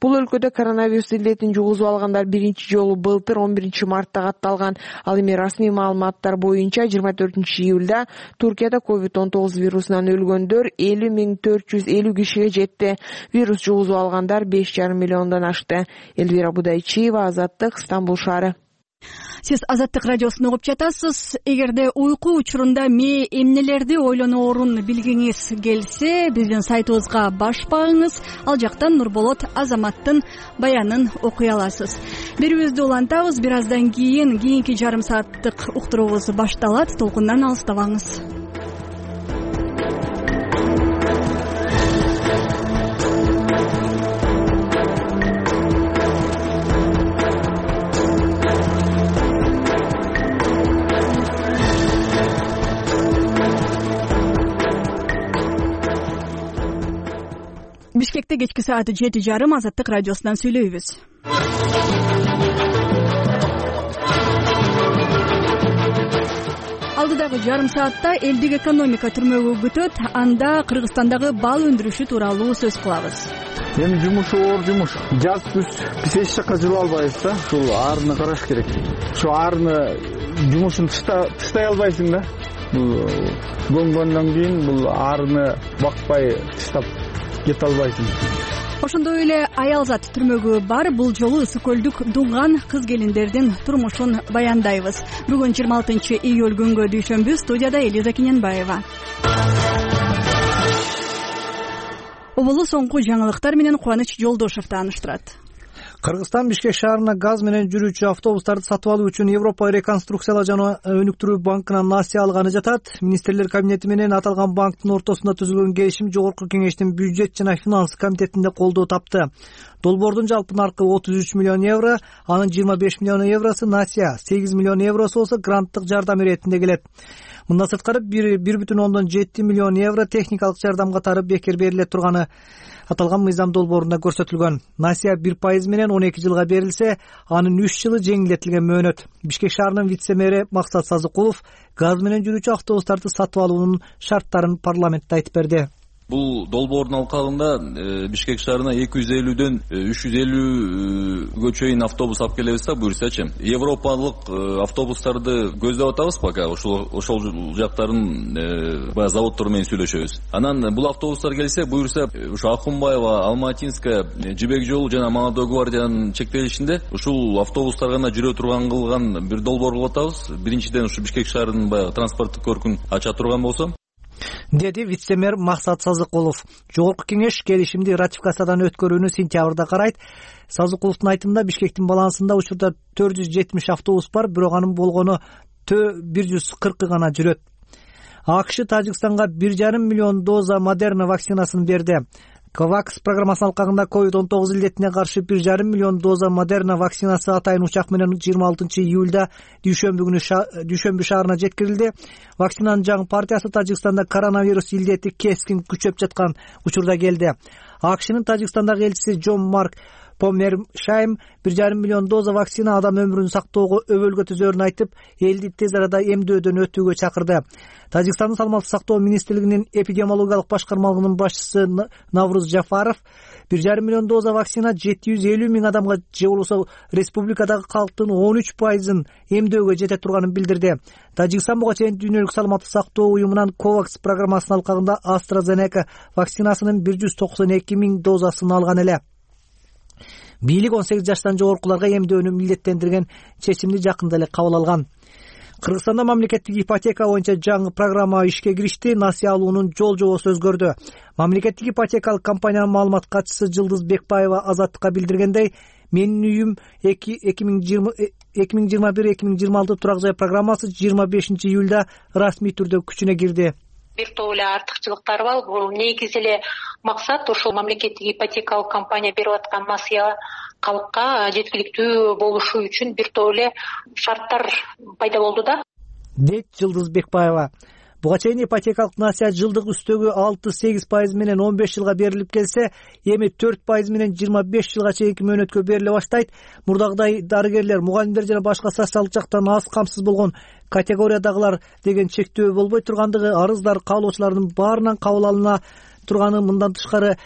июльдө коронавирус илдетин жугузуп алгандар биринчи жолу былтыр он биринчи мартта катталган. Ал эми расмий маалыматтар боюнча жыйырма төртүнчү июлда Туркияда ковид он тогуз вирусунан өлгөндөр элүү миң төрт жүз элүү кишиге жетти. Вирус жугузуп алгандар беш жарым миллиондон ашты. Элвира Будайчиева, Азаттык, Стамбул шаары. Сиз Азаттык радиосун угуп жатасыз. Эгерде уйку учурунда ме эмнелерди ойлоноорун билгиңиз келсе, биздин сайтыбызга баш багыңыз. Ал жактан Нурболот Азаматтын баянын окуй аласыз. Берүүбүздү улантабыз. Бир аздан кийин кийинки жарым сааттык уктуруубуз башталат. Толкундан алыстабаңыз. Бишкекте кечки саат жети жарым Азаттык радиосунан сүйлөйбүз. Алдыдагы жарым саатта элдик экономика түрмөгү күтөт. Анда Кыргызстандагы бал өндүрүшү тууралуу сөз кылабыз. Эми жумуш оор жумуш. Жаз күз биз эч жакка жыла албайбыз да. Ушул аарыны караш керек. Ошо аарыны жумушун тыштай албайсың да. Бул көңгөндөн кийин бул аарыны бакпай тыштап кете албайсың. Ошондой эле аялзат түрмөгү бар. Бул жолу ысык көлдүк дуңган кыз келиндердин турмушун баяндайбыз. Бүгүн жыйырма алтынчы июль күнгө дүйшөмбү. Студияда Элиза Кененбаева. Оболу соңку жаңылыктар менен Кубаныч Жолдошев тааныштырат. Кыргызстан Бишкек шаарына газ менен жүрүүчү автобустарды сатып алуу үчүн Европа реконструкциялоо жана өнүктүрүү банкынан насыя алганы жатат. Министрлер кабинети менен аталган банктын ортосунда түзүлгөн келишим Жогорку Кеңештин бюджет жана финанс комитетинде колдоо тапты. Долбоордун жалпы наркы отуз үч миллион евро, анын жыйырма беш миллион евросу насыя, сегиз миллион евросу болсо гранттык жардам иретинде келет. Мындан сырткары бир бүтүн ондон жети миллион евро техникалык жардам катары бекер бериле турганы аталган мыйзам долбоорунда көрсөтүлгөн. Насыя бир пайыз менен он эки жылга берилсе, анын үч жылы жеңилдетилген мөөнөт. Бишкек шаарынын вице-мэри Максат Сазыкулов газ менен жүрүүчү автобустарды сатып алуунун шарттарын парламентте айтып берди. Бул долбоордун алкагында Бишкек шаарына эки жүз элүүдөн үч жүз элүүгө чейин автобус алып келебиз да, буюрсачы. Европалык автобустарды көздөп атабыз пока, ошол ошол жактарын баягы заводдор менен сүйлөшөбүз. Анан бул автобустар келсе, буюрса ушу Акунбаева, Алматинская, Жибек жолу жана Молодой гвардиянын чектелишинде ушул автобустар гана жүрө турган кылган бир долбоор кылып атабыз. Биринчиден ушу Бишкек шаарынын баягы транспорттук көркүн ача турган болсо, деди вице-мэр Максат Сазыкулов. Жогорку Кеңеш келишимди ратификациядан өткөрүүнү сентябрда карайт. Сазыкуловдун айтымында Бишкектин балансында учурда төрт жүз жетимиш автобус бар, бирок анын болгону бир жүз кыркы гана жүрөт. АКШ Тажикстанга бир жарым миллион доза Модерна вакцинасын берди. Ковакс программасынын алкагында ковид он тогуз илдетине каршы бир жарым миллион доза Модерна вакцинасы атайын учак менен жыйырма алтынчы июлда дүйшөмбү күнү дүйшөмбү шаарына жеткирилди. Вакцинанын жаңы партиясы Тажикстанда коронавирус илдети кескин күчөп жаткан учурда келди. АКШнын Тажикстандагы элчиси Джон Марк Помершайм бир жарым миллион доза вакцина адам өмүрүн сактоого өбөлгө түзөрүн айтып, элди тез арада эмдөөдөн өтүүгө чакырды. Тажикстандын саламаттык сактоо министрлигинин эпидемиологиялык башкармалыгынын башчысы Навруз Жафаров бир жарым миллион доза вакцина жети жүз элүү миң адамга же болбосо республикадагы калктын он үч пайызын эмдөөгө жете турганын билдирди. Тажикстан буга чейин дүйнөлүк саламаттык сактоо уюмунан Ковакс программасынын алкагында AstraZeneca вакцинасынын бир жүз токсон эки миң дозасын алган эле. Бийлик он сегиз жаштан жогоркуларга эмдөөнү милдеттендирген чечимди жакында эле кабыл алган. Кыргызстанда мамлекеттик ипотека боюнча жаңы программа ишке киришти. Насыя алуунун жол жобосу өзгөрдү. Мамлекеттик ипотекалык компаниянын маалымат катчысы Жылдыз Бекбаева Азаттыкка билдиргендей, менин үйүм эки миң жыйырма бир эки миң жыйырма алты турак жай программасы жыйырма бешинчи июлда расмий түрдө күчүнө кирди. Бир топ эле артыкчылыктары бар. Бул негизи эле максат ушул мамлекеттик ипотекалык компания берип аткан насыя калкка жеткиликтүү болушу үчүн бир топ эле шарттар пайда болду да, дейт Жылдыз Бекбаева. Буга чейин ипотекалык насыя жылдык үстөгү алты сегиз пайыз менен он беш жылга берилип келсе, эми төрт пайыз менен жыйырма беш жылга чейинки мөөнөткө бериле баштайт. Мурдагыдай дарыгерлер, мугалимдер жана башка социалдык жактан аз камсыз болгон категориядагылар деген чектөө болбой тургандыгы, арыздар каалоочулардын баарынан кабыл алына турганы, мындан тышкары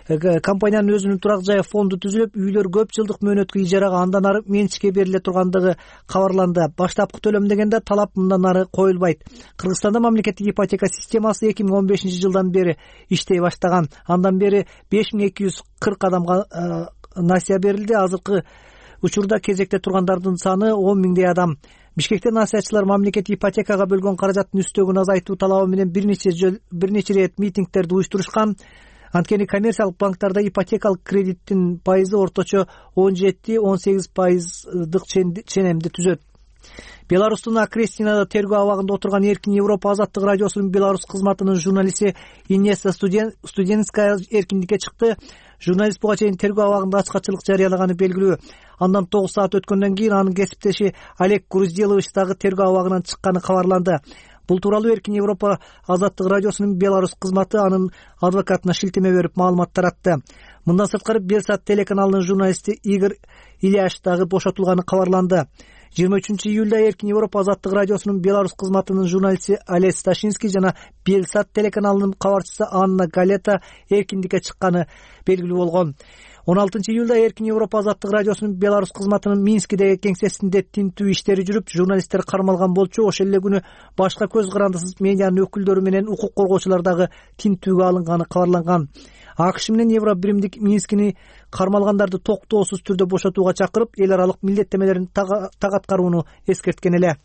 компаниянын өзүнүн турак жай фонду түзүлүп, үйлөр көп жылдык мөөнөткө ижарага андан ары менчикке бериле тургандыгы кабарланды. Баштапкы төлөм дегенде талап мындан ары коюлбайт. Кыргызстанда мамлекеттик ипотека системасы эки миң он бешинчи жылдан бери иштей баштаган. Андан бери беш миң эки жүз кырк адамга насыя берилди. Азыркы учурда кезекте тургандардын саны он миңдей адам. Бишкекте насыячылар мамлекеттик ипотекага бөлгөн каражаттын үстөгүн азайтуу талабы менен бир нече жыл бир нече ирет митингдерди уюштурушкан. Анткени коммерциялык банктарда ипотекалык кредиттин пайызы орточо он жети он сегиз пайыздык ченемди түзөт. Беларустун Акрестинада тергөө абагында отурган Эркин Европа азаттык радиосунун Беларусь кызматынын журналисти Инесса Студенская эркиндикке чыкты. Журналист буга чейин тергөө абагында ачкачылык жарыялаганы белгилүү. Андан тогуз саат өткөндөн кийин анын кесиптеши Олег Грузделович дагы тергөө абагынан чыкканы кабарланды. Бул тууралуу Эркин Европа азаттык радиосунун Беларусь кызматы анын адвокатына шилтеме берип маалымат таратты. Мындан сырткары Белсат телеканалынын журналисти Игорь Ильяш дагы бошотулганы кабарланды. жыйырма үчүнчү июлда Эркин Европа азаттык радиосунун Беларусь кызматынын журналисти Олег Сташинский жана Белсат телеканалынын кабарчысы Анна Галета эркиндикке чыкканы белгилүү болгон. он алтынчы июлда Эркин Европа азаттык радиосунун Беларусь кызматынын Минскидеги кеңсесинде тинтүү иштери жүрүп, журналисттер кармалган болчу. Ошол эле күнү башка көз карандысыз медианын өкүлдөрү менен укук коргоочулар дагы тинтүүгө алынганы кабарланган. АКШ менен Евро биримдик Минскини кармалгандарды токтоосуз түрдө бошотууга чакырып, эл аралык милдеттемелерин так аткарууну эскерткен эле.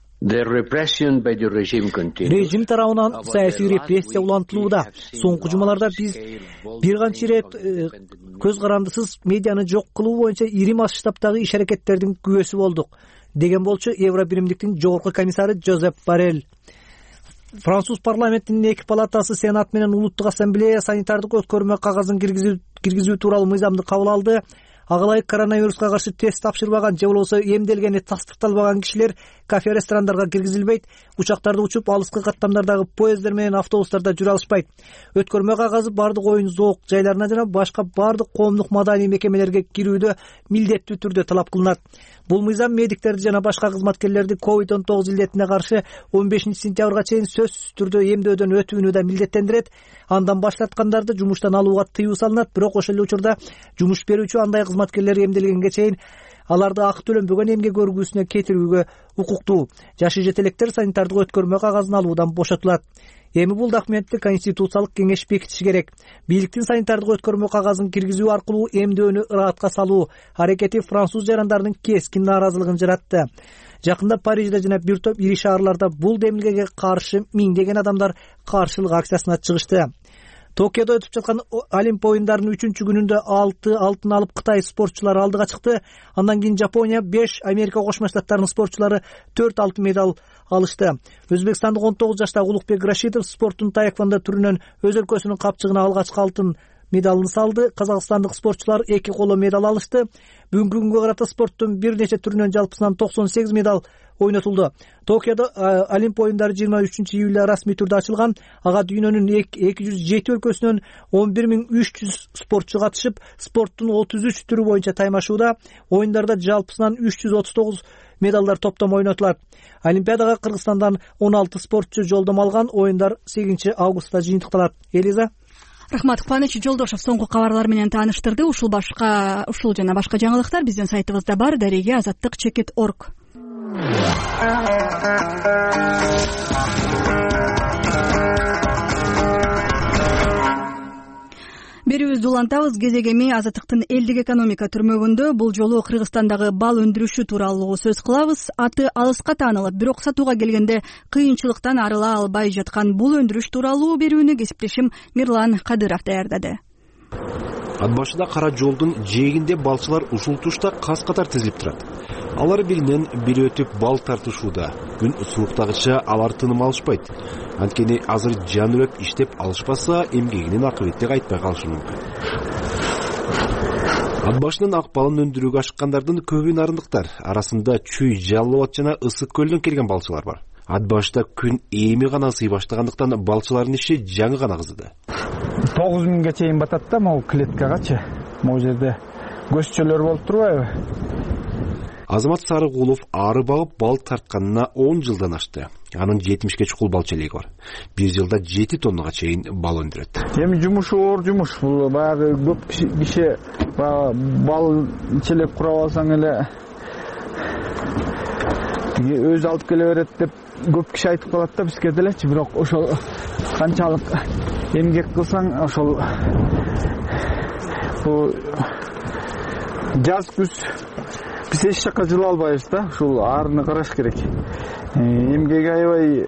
Режим тарабынан саясий репрессия улантылууда. Соңку жумаларда биз бир канча ирет көз карандысыз медианы жок кылуу боюнча ири масштабтагы иш аракеттердин күбөсү болдук, деген болчу Евро биримдиктин жогорку комиссары Жозеп Боррелл. Француз парламентинин эки палатасы Сенат менен Улуттук ассамблея санитардык өткөрмө кагазын киргизүү тууралуу мыйзамды кабыл алды. Ага ылайык коронавируска каршы тест тапшырбаган же болбосо эмделгени тастыкталбаган кишилер кафе ресторандарга киргизилбейт, учактарда учуп, алыскы каттамдардагы поезддер менен автобустарда жүрө алышпайт. Өткөрмө кагазы бардык оюн зоок жайларына жана башка бардык коомдук маданий мекемелерге кирүүдө милдеттүү түрдө талап кылынат. Бул мыйзам медиктерди жана башка кызматкерлерди ковид он тогуз илдетине каршы он бешинчи сентябрга чейин сөзсүз түрдө эмдөөдөн өтүүнү да милдеттендирет. Андан баштаткандарды жумуштан алууга тыюу салынат, бирок ошол эле учурда жумуш берүүчү андай кызматкерлер эмделгенге чейин аларды акы төлөнбөгөн эмгек өргүүсүнө кетирүүгө укуктуу. Жашы жетелектер санитардык өткөрмө кагазын алуудан бошотулат. Эми бул документти Конституциялык кеңеш бекитиши керек. Бийликтин санитардык өткөрмө кагазын киргизүү аркылуу эмдөөнү ыраатка салуу аракети француз жарандарынын кескин нааразылыгын жаратты. Жакында Парижде жана бир топ ири шаарларда бул демилгеге каршы миңдеген адамдар каршылык акциясына чыгышты. Токиодо өтүп жаткан Олимп оюндарынын үчүнчү күнүндө алты алтын алып Кытай спортчулары алдыга чыкты. Андан кийин Жапония, беш Америка Кошмо Штаттарынын спортчулары төрт алтын медаль алышты. Өзбекстандык он тогуз жаштагы Улукбек Рашидов спорттун таеквондо түрүнөн өз өлкөсүнүн капчыгына алгачкы алтын медалын салды. Казакстандык спортчулар эки коло медаль алышты. Бүгүнкү күнгө карата спорттун бир нече түрүнөн жалпысынан токсон сегиз медаль ойнотулду. Токиодо Олимп оюндары жыйырма үчүнчү июлда расмий түрдө ачылган. Ага дүйнөнүн эки жүз жети өлкөсүнөн он бир миң үч жүз спортчу катышып, спорттун отуз үч түрү боюнча таймашууда. Оюндарда жалпысынан үч жүз отуз тогуз медалдар топтом ойнотулат. Олимпиадага Кыргызстандан он алты спортчу жолдомо алган. Оюндар сегизинчи августта жыйынтыкталат. Элиза. Рахмат. Кубаныч Жолдошов соңку кабарлар менен тааныштырды. Ушул башка ушул жана башка жаңылыктар биздин сайтыбызда бар. Дареге азаттык чекит орг. Берүүбүздү улантабыз. Кезек эми Азаттыктын элдик экономика түрмөгүндө бул жолу Кыргызстандагы бал өндүрүшү тууралуу сөз кылабыз. Аты алыска таанылып, бирок сатууга келгенде кыйынчылыктан арыла албай жаткан бул өндүрүш тууралуу берүүнү кесиптешим Мирлан Кадыров даярдады. Ат башында кара жолдун жээгинде балчылар ушул тушта кас катар тизилип турат. Алар биринен бири өтүп бал тартышууда. Күн сууктагыча алар тыным алышпайт. Анткени азыр жаныбек иштеп алышпаса, эмгегинин акыбети кайтпай калышы мүмкүн. Ат башынын ак балын өндүрүүгө ашыккандардын көбү нарындыктар. Арасында Чүй, Жалал Абад жана Ысык көлдөн келген балчылар бар. Ат башта күн эми гана ысый баштагандыктан балчылардын иши жаңы гана кызды. тогуз миңге чейин батат да могу клеткагачы. Могу жерде көзчөлөр болуп турбайбы? Азамат Сарыгулов ары багып бал тартканына он жылдан ашты. Анын жетимишке чукул бал челеги бар. Бир жылда жети тоннага чейин бал өндүрөт. Эми жумушу оор жумуш. Бул баягы көп киши бал челек курап алсаң эле өзү алып келе берет деп көп киши айтып калат да бизге делечи. Бирок ошол канчалык эмгек кылсаң, ошол бул жаз күз биз эч жакка жыла албайбыз да. Ушул аарыны караш керек. Эмгеги аябай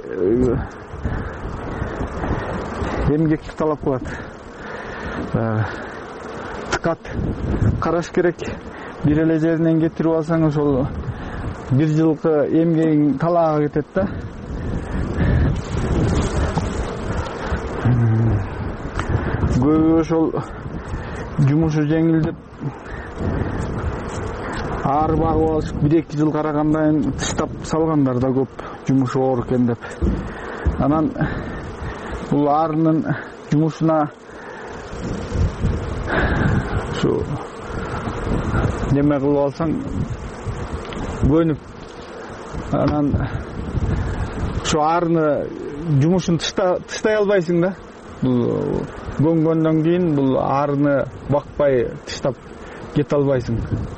эмгекти талап кылат. Тыкат караш керек. Бир эле жеринен кетирип алсаң, ошол бир жылкы эмгегиң талаага кетет да. Көбү ошол жумушу жеңил деп аар багып алышып бир эки жыл карагандан кийин тыштап салгандар да көп, жумушу оор экен деп. Анан бул аарынын жумушуна ушу неме кылып алсаң, көнүп, анан ушу аарыны жумушун тыштай албайсың да. Бул көнгөндөн кийин бул аарыны бакпай тыштап кете албайсың.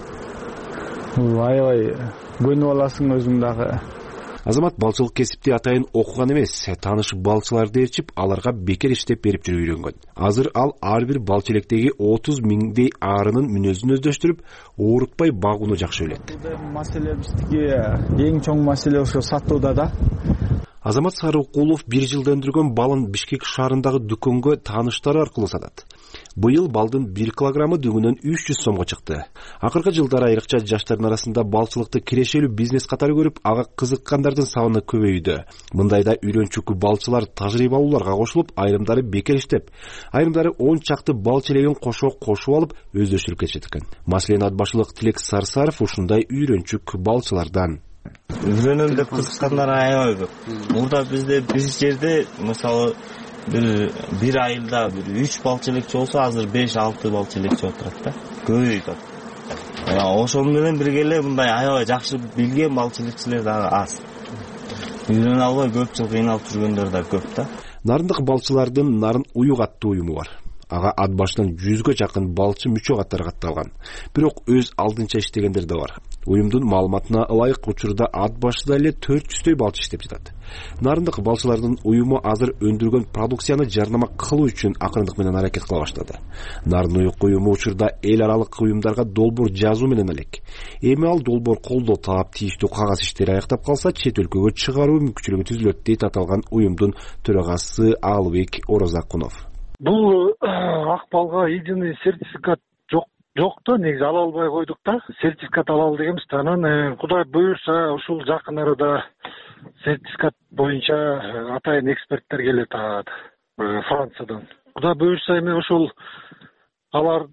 Бул аябай көнүп аласың өзүң дагы. Азамат балчылык кесипти атайын окуган эмес, таанышы балчыларды ээрчип, аларга бекер иштеп берип жүрүп үйрөнгөн. Азыр ал ар бир бал челектеги отуз миңдей аарынын мүнөзүн өздөштүрүп, оорутпай багууну жакшы билет. Маселе биздики эң чоң маселе ошо сатууда да. Азамат Сарыкулов бир жылда өндүргөн балын Бишкек шаарындагы дүкөнгө тааныштары аркылуу сатат. Быйыл балдын бир килограммы дүгүнөн үч жүз сомго чыкты. Акыркы жылдары айрыкча жаштардын арасында балчылыкты кирешелүү бизнес катары көрүп, ага кызыккандардын саны көбөйдү. Мындайда үйрөнчүкү балчылар тажрыйбалууларга кошулуп, айрымдары бекер иштеп, айрымдары он чакты бал челегин кошо кошуп алып өздөштүрүп кетишет экен. Маселен, ат башылык Тилек Сарсаров ушундай үйрөнчүк балчылардан. Үйрөнөм деп кызыккандар аябай көп. Мурда бизде бир жерде мисалы бир бир айылда бир үч бал челекчи болсо, азыр беш алты бал челекчи отурат да. Көбөйүп. Ошол менен бирге эле мындай аябай жакшы билген бал челекчилер дагы аз. Үйрөнө албай көп жыл кыйналып жүргөндөр да көп да. Нарындык балчылардын Нарын Уюк аттуу уюму бар. Ага ат башынан жүзгө жакын балчы мүчө каттары катталган. Бирок өз алдынча иштегендер да бар. Уюмдун маалыматына ылайык, учурда ат башыда эле төрт жүздөй балчы иштеп жатат. Нарындык балчылардын уюму азыр өндүргөн продукцияны жарнама кылуу үчүн акырындык менен аракет кыла баштады. Нарын Уюк уюму учурда эл аралык уюмдарга долбоор жазуу менен элек. Эми ал долбоор колдоо таап, тийиштүү кагаз иштери аяктап калса, чет өлкөгө чыгаруу мүмкүнчүлүгү түзүлөт дейт аталган уюмдун төрагасы Алыбек Орозакунов. Бул акбалга единый сертификат жок жок да, негизи ала албай койдук да. Сертификат алалы дегенбиз. Анан Кудай буюрса ушул жакын арада сертификат боюнча атайын эксперттер келет Франциядан. Кудай буюрса эми ошол алар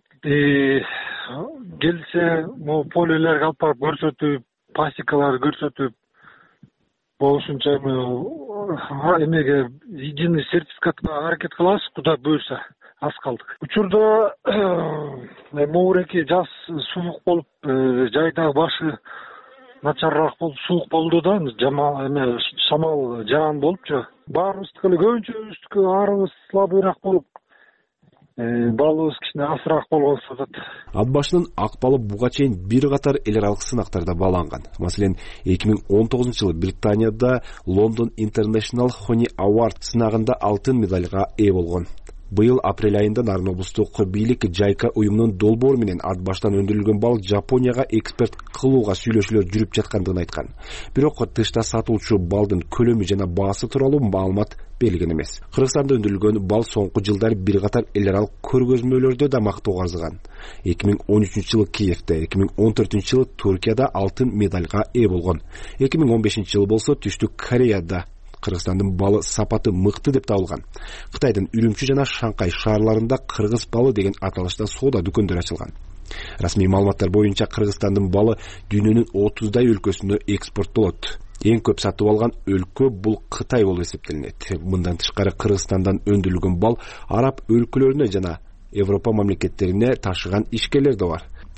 келсе, могу полелерге алып барып көрсөтүп, пасекаларды көрсөтүп, болушунча эмеге единый сертификатка аракет кылабыз. Кудай буюрса, аз калдык. Учурда моуреки жаз суук болуп, жайдагы башы начарыраак болуп, суук болду да, жамал эме шамал жаан болупчу. Баарыбыздыкы эле көбүнчөбүздүкү аарыбыз слабыйраак болуп, балыбыз кичине асыраак болгон сатат. Ат башынын ак балы буга чейин бир катар эл аралык сынактарда бааланган. Маселен, эки миң он тогузунчу жылы Британияда London International Honey Award сынагында алтын медальга ээ болгон. Быйыл апрель айында Нарын облустук бийлик Жайка уюмунун долбоору менен ат баштан өндүрүлгөн бал Жапонияга экспорт кылууга сүйлөшүүлөр жүрүп жаткандыгын айткан. Бирок тышта сатылуучу балдын көлөмү жана баасы тууралуу маалымат берилген эмес. Кыргызстанда өндүрүлгөн бал соңку жылдары бир катар эл аралык көргөзмөлөрдө да мактоого арзыган. эки миң он үчүнчү жылы Киевде, эки миң он төртүнчү жылы Туркияда алтын медальга ээ болгон. эки миң он бешинчи жылы болсо Түштүк Кореяда Кыргызстандын балы сапаты мыкты деп табылган. Кытайдын Үрүмчү жана Шанхай шаарларында кыргыз балы деген аталышта соода дүкөндөр ачылган. Расмий маалыматтар боюнча Кыргызстандын балы дүйнөнүн отуздай өлкөсүнө экспорттолот. Эң көп сатып алган өлкө бул Кытай болуп эсептелинет. Мындан тышкары Кыргызстандан өндүрүлгөн бал араб өлкөлөрүнө жана Европа мамлекеттерине ташыган ишкерлер да бар.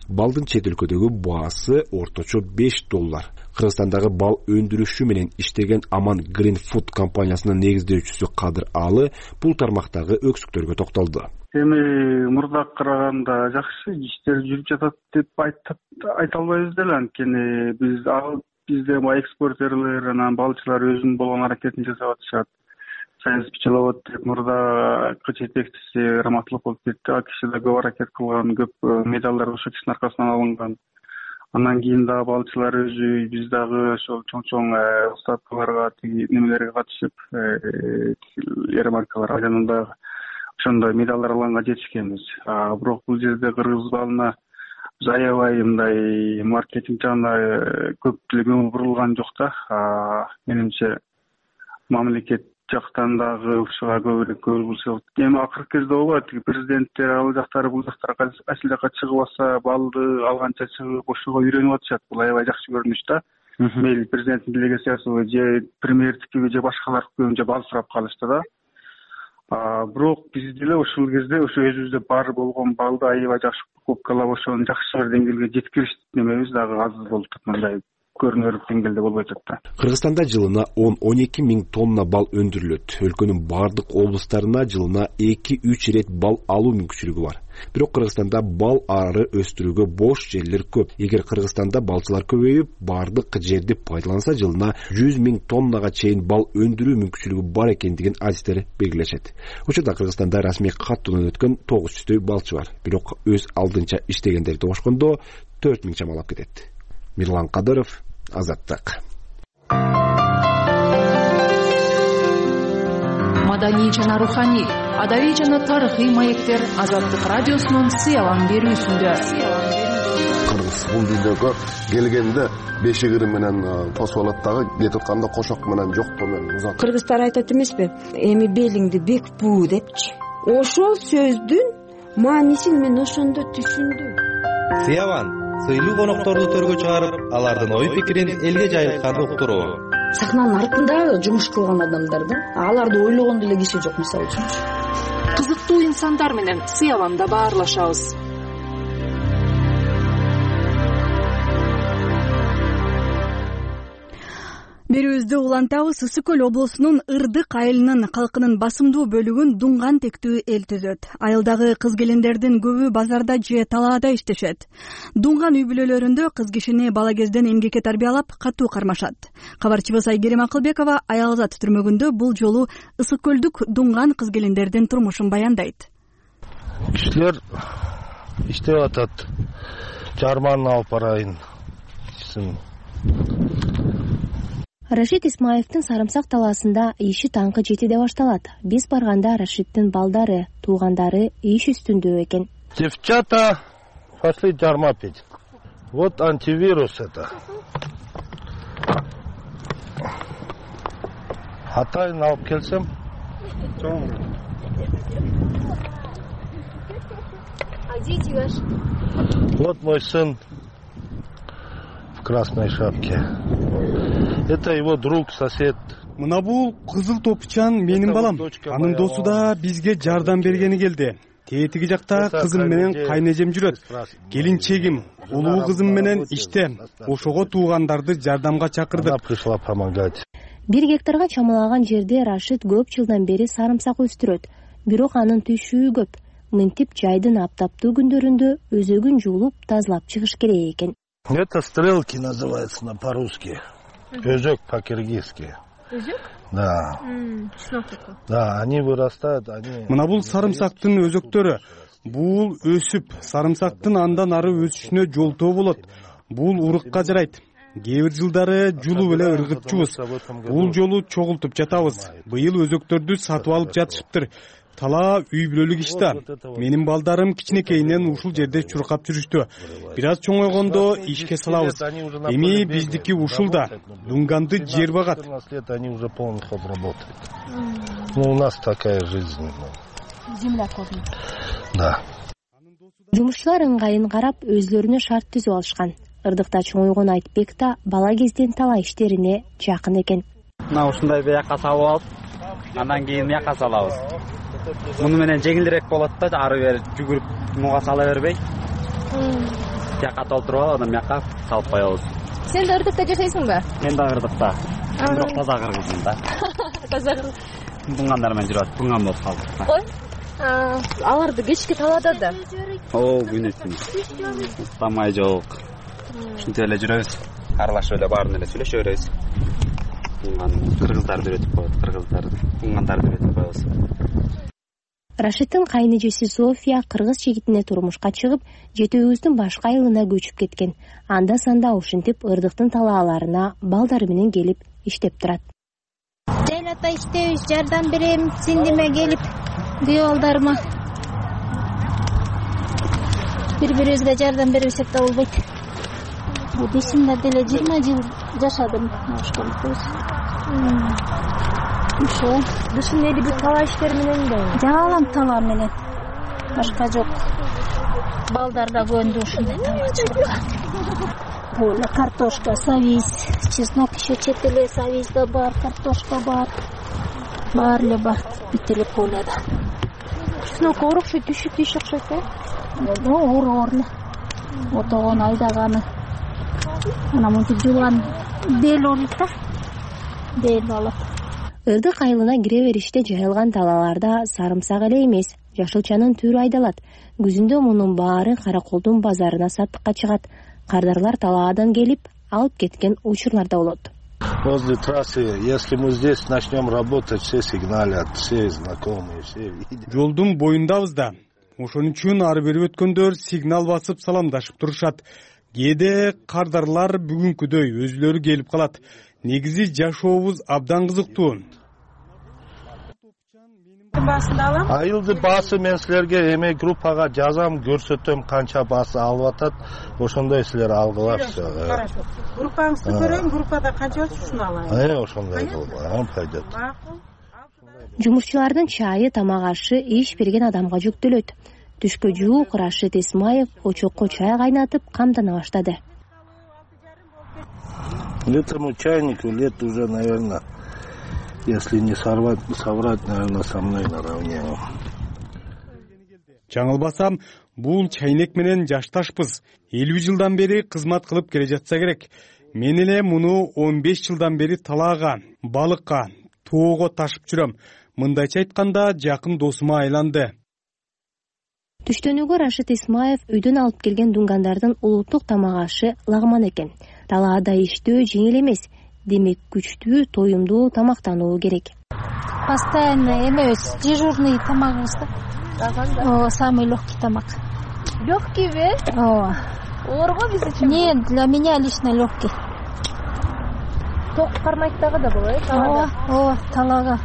балдын чет өлкөдөгү баасы орточо беш доллар. Кыргызстандагы бал өндүрүшү менен иштеген Аман Green Food компаниясынын негиздөөчүсү Кадыр Алы бул тармактагы өксүктөргө токтолду. Эми мурдага караганда жакшы иштер жүрүп жатат деп айта албайбыз деле, анткени биз бизде экспортерлер анан балчылар өзүнүн болгон аракетин жасап атышат. Сайынс Пчеловод деп мурдагы жетекчиси раматтуулук болуп кетти. Ал киши да көп аракет кылган, көп медалдар ошол кишинин аркасынан алынган. Андан кийин дагы балчылар өзү биз дагы ошол чоң-чоң ставкаларга, тиги немелерге катышып, ярмаркалар айданында ошондой медалдар алганга жетишкенбиз. Бирок бул жерде кыргыз балына аябай мындай маркетинг жагына көп деле көңүл бурулган жок да. Менимче мамлекет жактан дагы ушуга көбүрөөк көңүл бурса. Эми акыркы кезде болбойт, президенттер ал жактары бул жактара кайсы жака чыгып алса, балды алганча чыгып ошого үйрөнүп атышат. Бул аябай жакшы көрүнүш да. Мейли президенттин делегациясы же премьер-тикиби же башкалар көбүнчө бал сурап калышты да. Бирок биз деле ушул кезде ошо өзүбүздө бар болгон балды аябай жакшы покупкалап ошону жакшы бир деңгээлге жеткириш немебиз дагы аз болуп атат, мындай көрүнөр деңгээлде болбой атат да. Кыргызстанда жылына он он эки миң тонна бал өндүрүлөт. Өлкөнүн бардык облустарына жылына эки үч ирет бал алуу мүмкүнчүлүгү бар. Бирок Кыргызстанда бал ары өстүрүүгө бош жерлер көп. Эгер Кыргызстанда балчылар көбөйүп, бардык жерди пайдаланса, жылына жүз миң тоннага чейин бал өндүрүү мүмкүнчүлүгү бар экендигин адистер белгилешет. Учурда Кыргызстанда расмий каттуудан өткөн тогуз жүздөй балчы бар. Бирок өз алдынча иштегендерди кошкондо төрт миң чамалап кетет. Мирлан Кадыров, Азаттык. Маданий жана руханий, адабий жана тарыхый маектер Азаттык радиосунун сыялан берүүсүндө. Кыргыз бул дүйнөгө келгенде бешигири менен тосуп алат дагы, кетип атканда кошок менен жоктоо менен узат. Кыргыздар айтат эмеспи? Эми белиңди бек буу депчи. Ошол сөздүн маанисин мен ошондо түшүндүм. Сыялан сыйлуу конокторду төргө чыгарып, алардын ой пикирин элге жайылтканды уктуруу. Сахнанын артында жумуш кылган адамдар да, аларды ойлогон деле киши жок, мисалы үчүн. Кызыктуу инсандар менен сыяланда баарлашабыз. Берүүбүздү улантабыз. Ысык көл облусунун Ырдык айылынын калкынын басымдуу бөлүгүн дуңган тектүү эл түзөт. Айылдагы кыз келиндердин көбү базарда же талаада иштешет. Дуңган үй бүлөлөрүндө кыз кишини бала кезден эмгекке тарбиялап, катуу кармашат. Кабарчыбыз Айгерим Акылбекова Аялзат түрмөгүндө бул жолу ысык көлдүк дуңган кыз келиндердин турмушун баяндайт. Кишилер иштеп атат. Жарманы алып барайын. Рашид Исмаевдин Сарымсак талаасында иши таңкы жетиде башталат. Биз барганда Рашиддин балдары, туугандары иш үстүндө экен. Девчата пошли жарма пить. Вот антивирус это. Атайын алып келсем. А где идешь? Вот мой сын в красной шапке. Это его друг, сосед. Мына бул кызыл топчан менин балам. Анын досу да бизге жардам бергени келди. Тетиги жакта кызым менен кайнежем жүрөт. Келинчегим, улуу кызым менен иште. Ошого туугандарды жардамга чакырдык. Пришла помогать. Бир гектарга чамалаган жерде Рашид көп жылдан бери сарымсак өстүрөт. Бирок анын түйшүүгү көп. Мынтип жайдын аптаптуу күндөрүндө өзөгүн жуулуп, тазалап чыгыш керек экен. Это стрелки называется на по-русски. Өзөк по-киргизски. Өзөк? Да. Чеснок такой. Да, они вырастают, они. Мына бул сарымсактын өзөктөрү. Бул өсүп, сарымсактын андан ары өсүшүнө жолтоо болот. Бул урукка жарайт. Кээ бир жылдары жулуп эле ыргытчубуз. Бул жолу чогултуп жатабыз. Быйыл өзөктөрдү сатып алып жатышыптыр. Тала үй бүлөлүк ишта. Менин балдарым кичинекейинен ушул жерде чуркап жүрүштү. Бир аз чоңойгондо ишке салабыз. Эми биздики ушул да. Дуңганды жер багат. Они уже полный ход работают. Ну, у нас такая жизнь. Земля кормит. Да. Жумушчулар ыңгайын карап, өзлөрүнө шарт түзүп алышкан. Ырдыкта чоңойгон Айтбек та бала кезден талай иштерине жакын экен. Мына ушундай бияка салып алып, андан кийин бияка салабыз. Муну менен жеңилирээк болот да, ары бери жүгүрүп муга сала бербей. тияка толтуруп алып анан бияка салып коебуз. Сен да Ырдыкта жашайсыңбы? Мен да Ырдыкта. Бирок таза кыргызмын да. Таза кыргыз. Туңгандар менен жүрөт. Туңган болуп калдык. Ой. Аларды кечки талаада да. О, күнү-түн. Уктамай жок. Ушинтип эле жүрөбүз. Аралашып эле баарын эле сүйлөшө беребиз. Туңган кыргыздарды үйрөтүп коебуз, кыргыздарды, туңгандарды үйрөтүп коебуз. Рашидтин кайнэжеси София кыргыз жигитине турмушка чыгып, жетөөбүздүн башка айылына көчүп кеткен. Анда санда ушинтип Ырдыктын талааларына балдары менен келип иштеп турат. Жайлата иштебиз, жардам берем, синдиме келип, күйөө балдарыма. Бири-бирибизге жардам бербесек да болбойт. Бесимде деле жыйырма жыл жашадым. Ошо дышын эли бир талаа иштер менен да. Жалам талаа менен. Башка жок. Балдар да көндү ушундай талаа. Бул картошка, савиз, чеснок еще чет эле савиз да бар, картошка бар. Баары эле бар, бүт эле поледа. Чеснок оор окшойт, түшүп тийш окшойт э? Оор оор эле. Отогон айдаганы. Ана мынтип жууган бел болот да. Бел болот. Ырдык айылына кире бериште жайылган талааларда сарымсак эле эмес, жашылчанын түрү айдалат. Күзүндө мунун баары Караколдун базарына саттыкка чыгат. Кардарлар талаадан келип, алып кеткен учурлар да болот. Возле трассы, если мы здесь начнем работать, все сигналят, все знакомые, все видят. Жолдун боюндабыз да. Ошон үчүн ары бери өткөндөр сигнал басып саламдашып турушат. Кээде кардарлар бүгүнкүдөй өзүлөрү келип калат. Негизи жашообуз абдан кызыктуу. Баасында алам. Айылды баасы мен силерге эме группага жазам, көрсөтөм канча баасы алып атат. Ошондой силер алгылапчы. Группаңызды көрөйүн, группада канча болсо ушуну алайын. Э, ошондой болбойт, пайдат. Жумушчулардын чайы, тамак ашы иш берген адамга жүктөлөт. Түшкө жуук Рашид Исмаев очокко чай кайнатып камдана баштады. Этому чайнику лет уже, наверное, если не сорвать, соврать, наверное, со мной наравне. Жаңылбасам, бул чайнек менен жашташпыз. элүү жылдан бери кызмат кылып келе жатса керек. Мен эле муну он беш жылдан бери талаага, балыкка, тоого ташып жүрөм. Мындайча айтканда, жакын досума айланды. Түштөнүүгө Рашид Исмаев үйдөн алып келген дунгандардын улуттук тамак ашы лагман экен. Талаада иштөө жеңил эмес. Демек күчтүү, тоюмдуу тамактануу керек. Постоянно эмес, дежурный тамагыбыз да. О, самый легкий тамак. Легкий бе? О. Олорго биз үчүн? Нет, для меня лично легкий. Ток кармайт дагы да болот, э? О, о, талаага.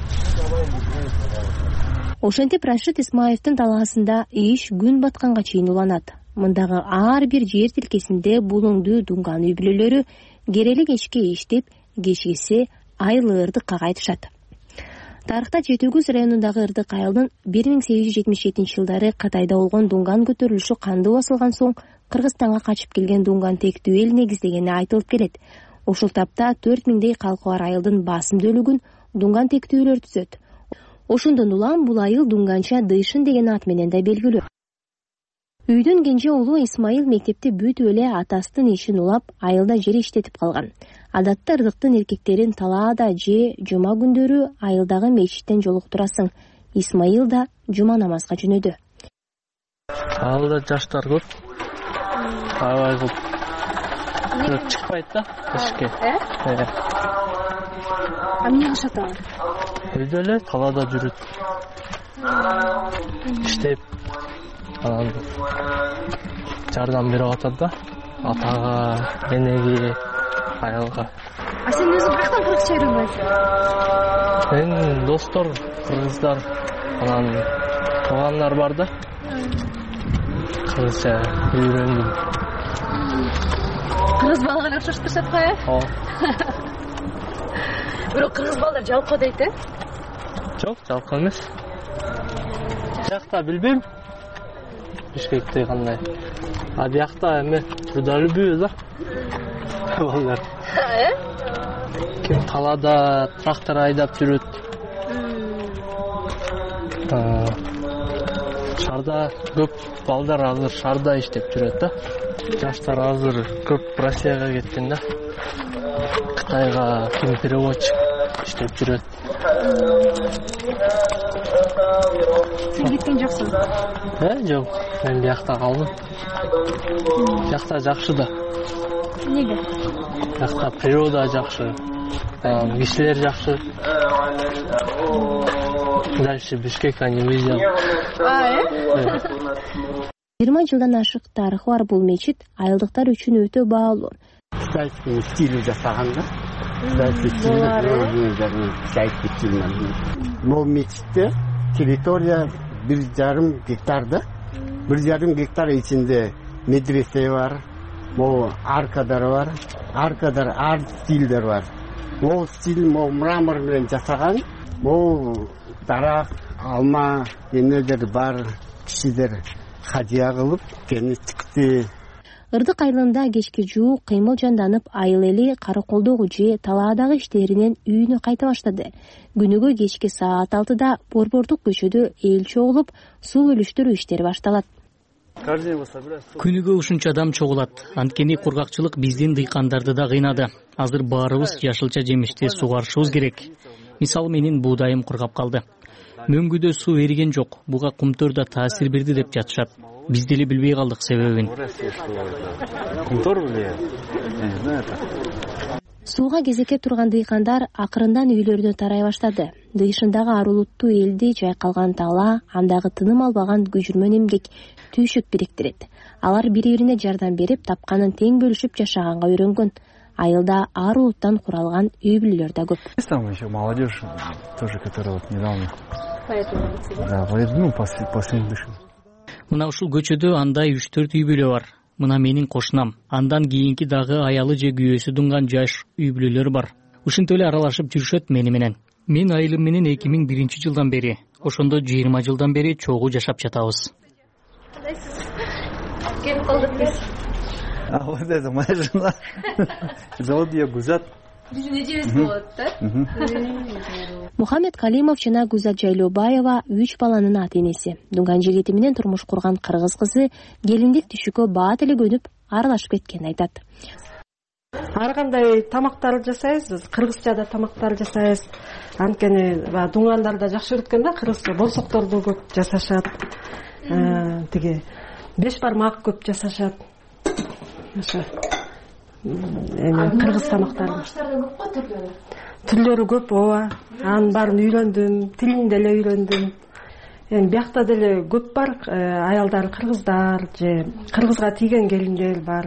Ошентип Рашид Исмаевдин талаасында иш күн батканга чейин уланат. Мындагы ар бир жер тилкесинде булуңдуу дунган үй бүлөлөрү керели кечке иштеп, кечкиси айыл Ырдыкка кайтышат. Тарыхта Жетөөгүз районундагы Ырдык айылдын бир миң сегиз жүз жетимиш жетинчи жылдары Катайда болгон дунган көтөрүлүшү кандуу басылган соң Кыргызстанга качып келген дунган тектүү эл негиздегени айтылып келет. Ушул тапта төрт миңдей калкы бар айылдын басымдүүлүгүн дунган тектүүлөр түзөт. Ошондон улам бул айыл Дунганча Дыйшын деген ат менен да белгилүү. Үйдүн кенже уулу Исмаил мектепти бүтүп эле атасынын ишин улап, айылда жер иштетип калган. Адатта Ырдыктын эркектерин талаада же жума күндөрү айылдагы мечиттен жолуктурасың. Исмаил да жума намазга жөнөдү. Айылда жаштар көп. Аябай көп. Көп чыкпайт да кечке. Э? А эмне кылышат алар? Үйдө эле талаада жүрөт. Иштеп анан жардам берип атат да. Атага, энеге, аялга. А сен өзүң каяктан кыргызча үйрөнгөнсүң? Мен достор, кыргыздар, анан туугандар бар да. Кыргызча үйрөндүм. Кыргыз балага окшош турушат го, э? Ооба. Бирок кыргыз балдар жалко дейт, э? Жок, жалко эмес. Жакта билбейм. Бишкекте кандай. А биякта эме трудолюбие да. Балдар. Э? Ким талаада трактор айдап жүрөт. Шарда көп балдар азыр шарда иштеп жүрөт да. жаштар азыр көп Россияга кеткен да. Кытайга ким переводчик иштеп жүрөт. Сен кеткен жоксуң? Э, жок, мен биякта калдым. Биякта жакшы да. Неге? Биякта природа жакшы, кишилер жакшы. Дальше Бишкекка не видел. А, э? жыйырма жылдан ашык тарыхы бар бул мечит айылдыктар үчүн өтө баалуу. Кытайский стиль жасаган да. Бул мечитте территория бир жарым гектар да. Бир жарым гектар ичинде медресе бар, могу аркадар бар, аркадар ар стилдер бар. Могу стиль могу мрамор менен жасаган, могу дарак, алма, эмнелер бар, кишилер хадия кылып кени тикти. Ырдык айылында кечки жуу кыймыл жанданып, айыл эли Караколдогу же талаадагы иштеринен үйүнө кайта баштады. Күнүгө кечки саат алтыда Борбордук көчөдө эл чогулуп, суу бөлүштүрүү иштери башталат. Күнүгө ушунча адам чогулат. Анткени кургакчылык биздин дыйкандарды да кыйнады. Азыр баарыбыз жашылча жемишти сугарышыбыз керек. Мисалы менин буудайым кургап калды. Мөңгүдө суу эриген жок. Буга кумтөр да таасир берди деп жатышат. Биз деле билбей калдык себебин. Сууга кезекке турган дыйкандар акырындан үйлөрүнө тарай баштады. Дыйшындагы арулуттуу элди жайкалган тала, андагы тыным албаган күжүрмөн эмгек түйшүк бириктирет. Алар бири-бирине жардам берип, тапканын тең бөлүшүп жашаганга үйрөнгөн. Айылда ар улуттан куралган үй бүлөлөр да көп. Там еще молодежь тоже, которая вот недавно. Да, поэтому последний дышим. Мына ушул көчөдө андай үч төрт үй бүлө бар. Мына менин кошунам. Андан кийинки дагы аялы же күйөөсү дунган жаш үй бүлөлөр бар. Ушинтип эле аралашып жүрүшөт мени менен. Мен айылым менен эки миң биринчи жылдан бери, ошондо жыйырма жылдан бери чогуу жашап жатабыз. Кем калдык биз? А вот это моя жена. Зовут ее Гузат. Биздин эжебиз болот да. Мухаммед Калимов жана Гузат Жайлообаева үч баланын ата-энеси. Дунган жигити менен турмуш курган кыргыз кызы келиндик түшүккө баат эле көнүп аралашып кеткенин айтат. Ар кандай тамактар жасайбыз, кыргызча тамактар жасайбыз. Анткени дуңгандар да жакшы көрөт да, кыргызча болсокторду көп жасашат. Тиги беш бармак көп жасашат. Ошо эми кыргыз тамактары. Түрлөрү көп, ооба. Анын баарын үйрөндүм, тилин деле үйрөндүм. Эми биякта деле көп бар, аялдар кыргыздар же кыргызга тийген келиндер бар.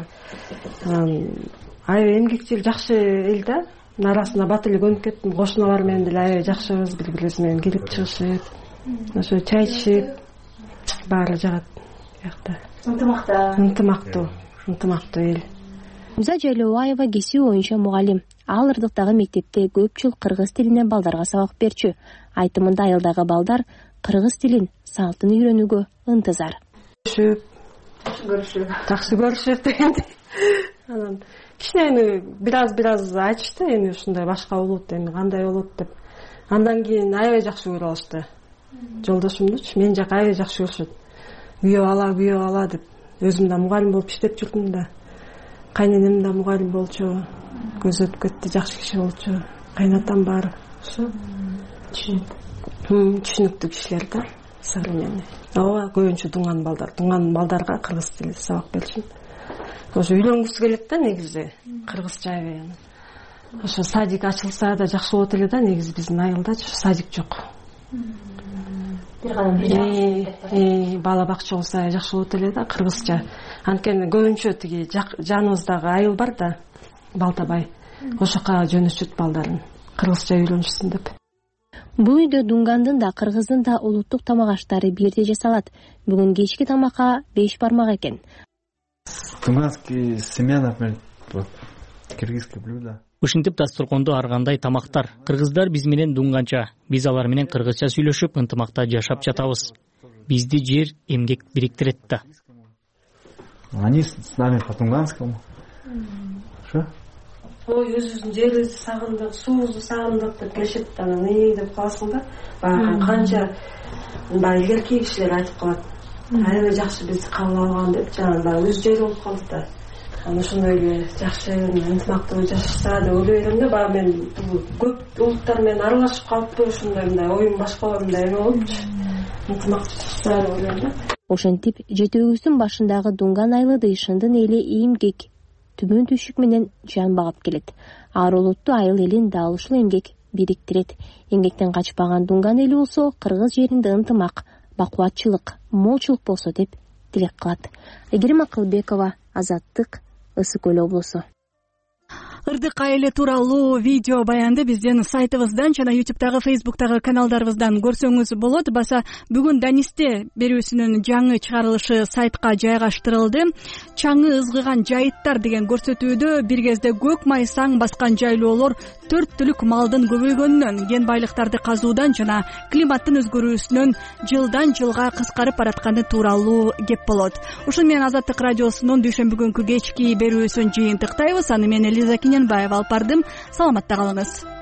Аябай эмгекчил, жакшы эл да. Арасына бат эле көнүп кеттим. Кошуналар менен деле аябай жакшыбыз, бири-бирибиз менен келип чыгышып, ошо чай ичип баары жагат биякта. Ынтымакта. Ынтымактуу, ынтымактуу эл. Гузат Жайлообаева кесип боюнча мугалим. Ал ырдыктагы мектепте көп жыл кыргыз тилинен балдарга сабак берчү. Айтымында айылдагы балдар кыргыз тилин, салтын үйрөнүүгө ынтызар. Жакшы көрүшөт дегенде. Анан кичине бир-аз бир-аз айтышты, эми ушундай башка улут эми кандай болот деп. Андан кийин аябай жакшы көрүп алышты. Жолдошумдучу мен жак аябай жакшы көрүшөт. Күйөө ала, күйөө ала деп. Өзүм да мугалим болуп иштеп жүрдүм да. Кайненем да мугалим болчу. Көз өтүп кетти, жакшы киши болчу. Кайнатам бар. Ошо. Түшүнүктүү. Түшүнүктүү кишилер да. Современный. Ооба, көбүнчө дуңган балдар, дуңган балдарга кыргыз тили сабак беришим. Ошо үйлөнгүсү келет да негизи. Кыргызча аябай. Ошо садик ачылса да жакшы болот эле да, негизи биздин айылдачы садик жок. Бир гана бир бала бакча болсо жакшы болот эле да, кыргызча. Анткени көбүнчө тиги жаныбыздагы айыл бар да, Балтабай. Ошока жөнөтүшөт балдарын. Кыргызча үйрөнүшсүн деп. Бул үйдө дунгандын да кыргыздын да улуттук тамак аштары бирдей жасалат. Бүгүн кечки тамакка беш бармак экен. Туманский семья, например, киргизский блюдо. Ушинтип дасторкондо ар кандай тамактар. Кыргыздар биз менен дунганча, биз алар менен кыргызча сүйлөшүп, ынтымакта жашап жатабыз. Бизди жер эмгек бириктирет да. Они с нами по-тунганскому. Что? Ой, өзүбүздүн жерибизди сагындык, суубузду сагындык деп келишет, анан эмне деп каласың да. Баягы канча баягы илгерки кишилер айтып калат. аябай жакшы бизди кабыл алган деп жанагы өз жери болуп калды да. Анан ошондой эле жакшы ынтымактуу жашашса деп ойлойм да. Баягы мен көп улуттар менен аралашып калыппы, ошондой мындай оюм башка мындай эме болупчу. Ынтымактуу жашашса деп ойлойм да. Ошентип жетөөбүздүн башындагы Дунган Айлыды ишындын эли эмгек, түбөн түшүк менен жан багып келет. Ар улуттуу айыл элин дал ушул эмгек бириктирет. Эмгектен качпаган Дунган эли болсо кыргыз жеринде ынтымак, бакубатчылык, молчулук болсо деп тилек кылат. Айгерим Акылбекова, Азаттык, Ысык Көл облусу. Ырдык айылы тууралуу видео баянды биздин сайтыбыздан жана ютубтагы, фейсбуктагы каналдарыбыздан көрсөңүз болот. Баса бүгүн Данисте берүүсүнүн жаңы чыгарылышы сайтка жайгаштырылды. Чаңы ызгыган жайыттар деген көрсөтүүдө бир кезде көк май саң баскан жайлоолор төрт түлүк малдын көбөйгөнүнөн, кен байлыктарды казуудан жана климаттын өзгөрүүсүнөн жылдан жылга кыскарып баратканы тууралуу кеп болот. Ушун менен Азаттык радиосунун дүйшөмбү күнкү кечки берүүсүн жыйынтыктайбыз. Аны мен Элиза Киненбаева алып бардым. Саламатта калыңыз.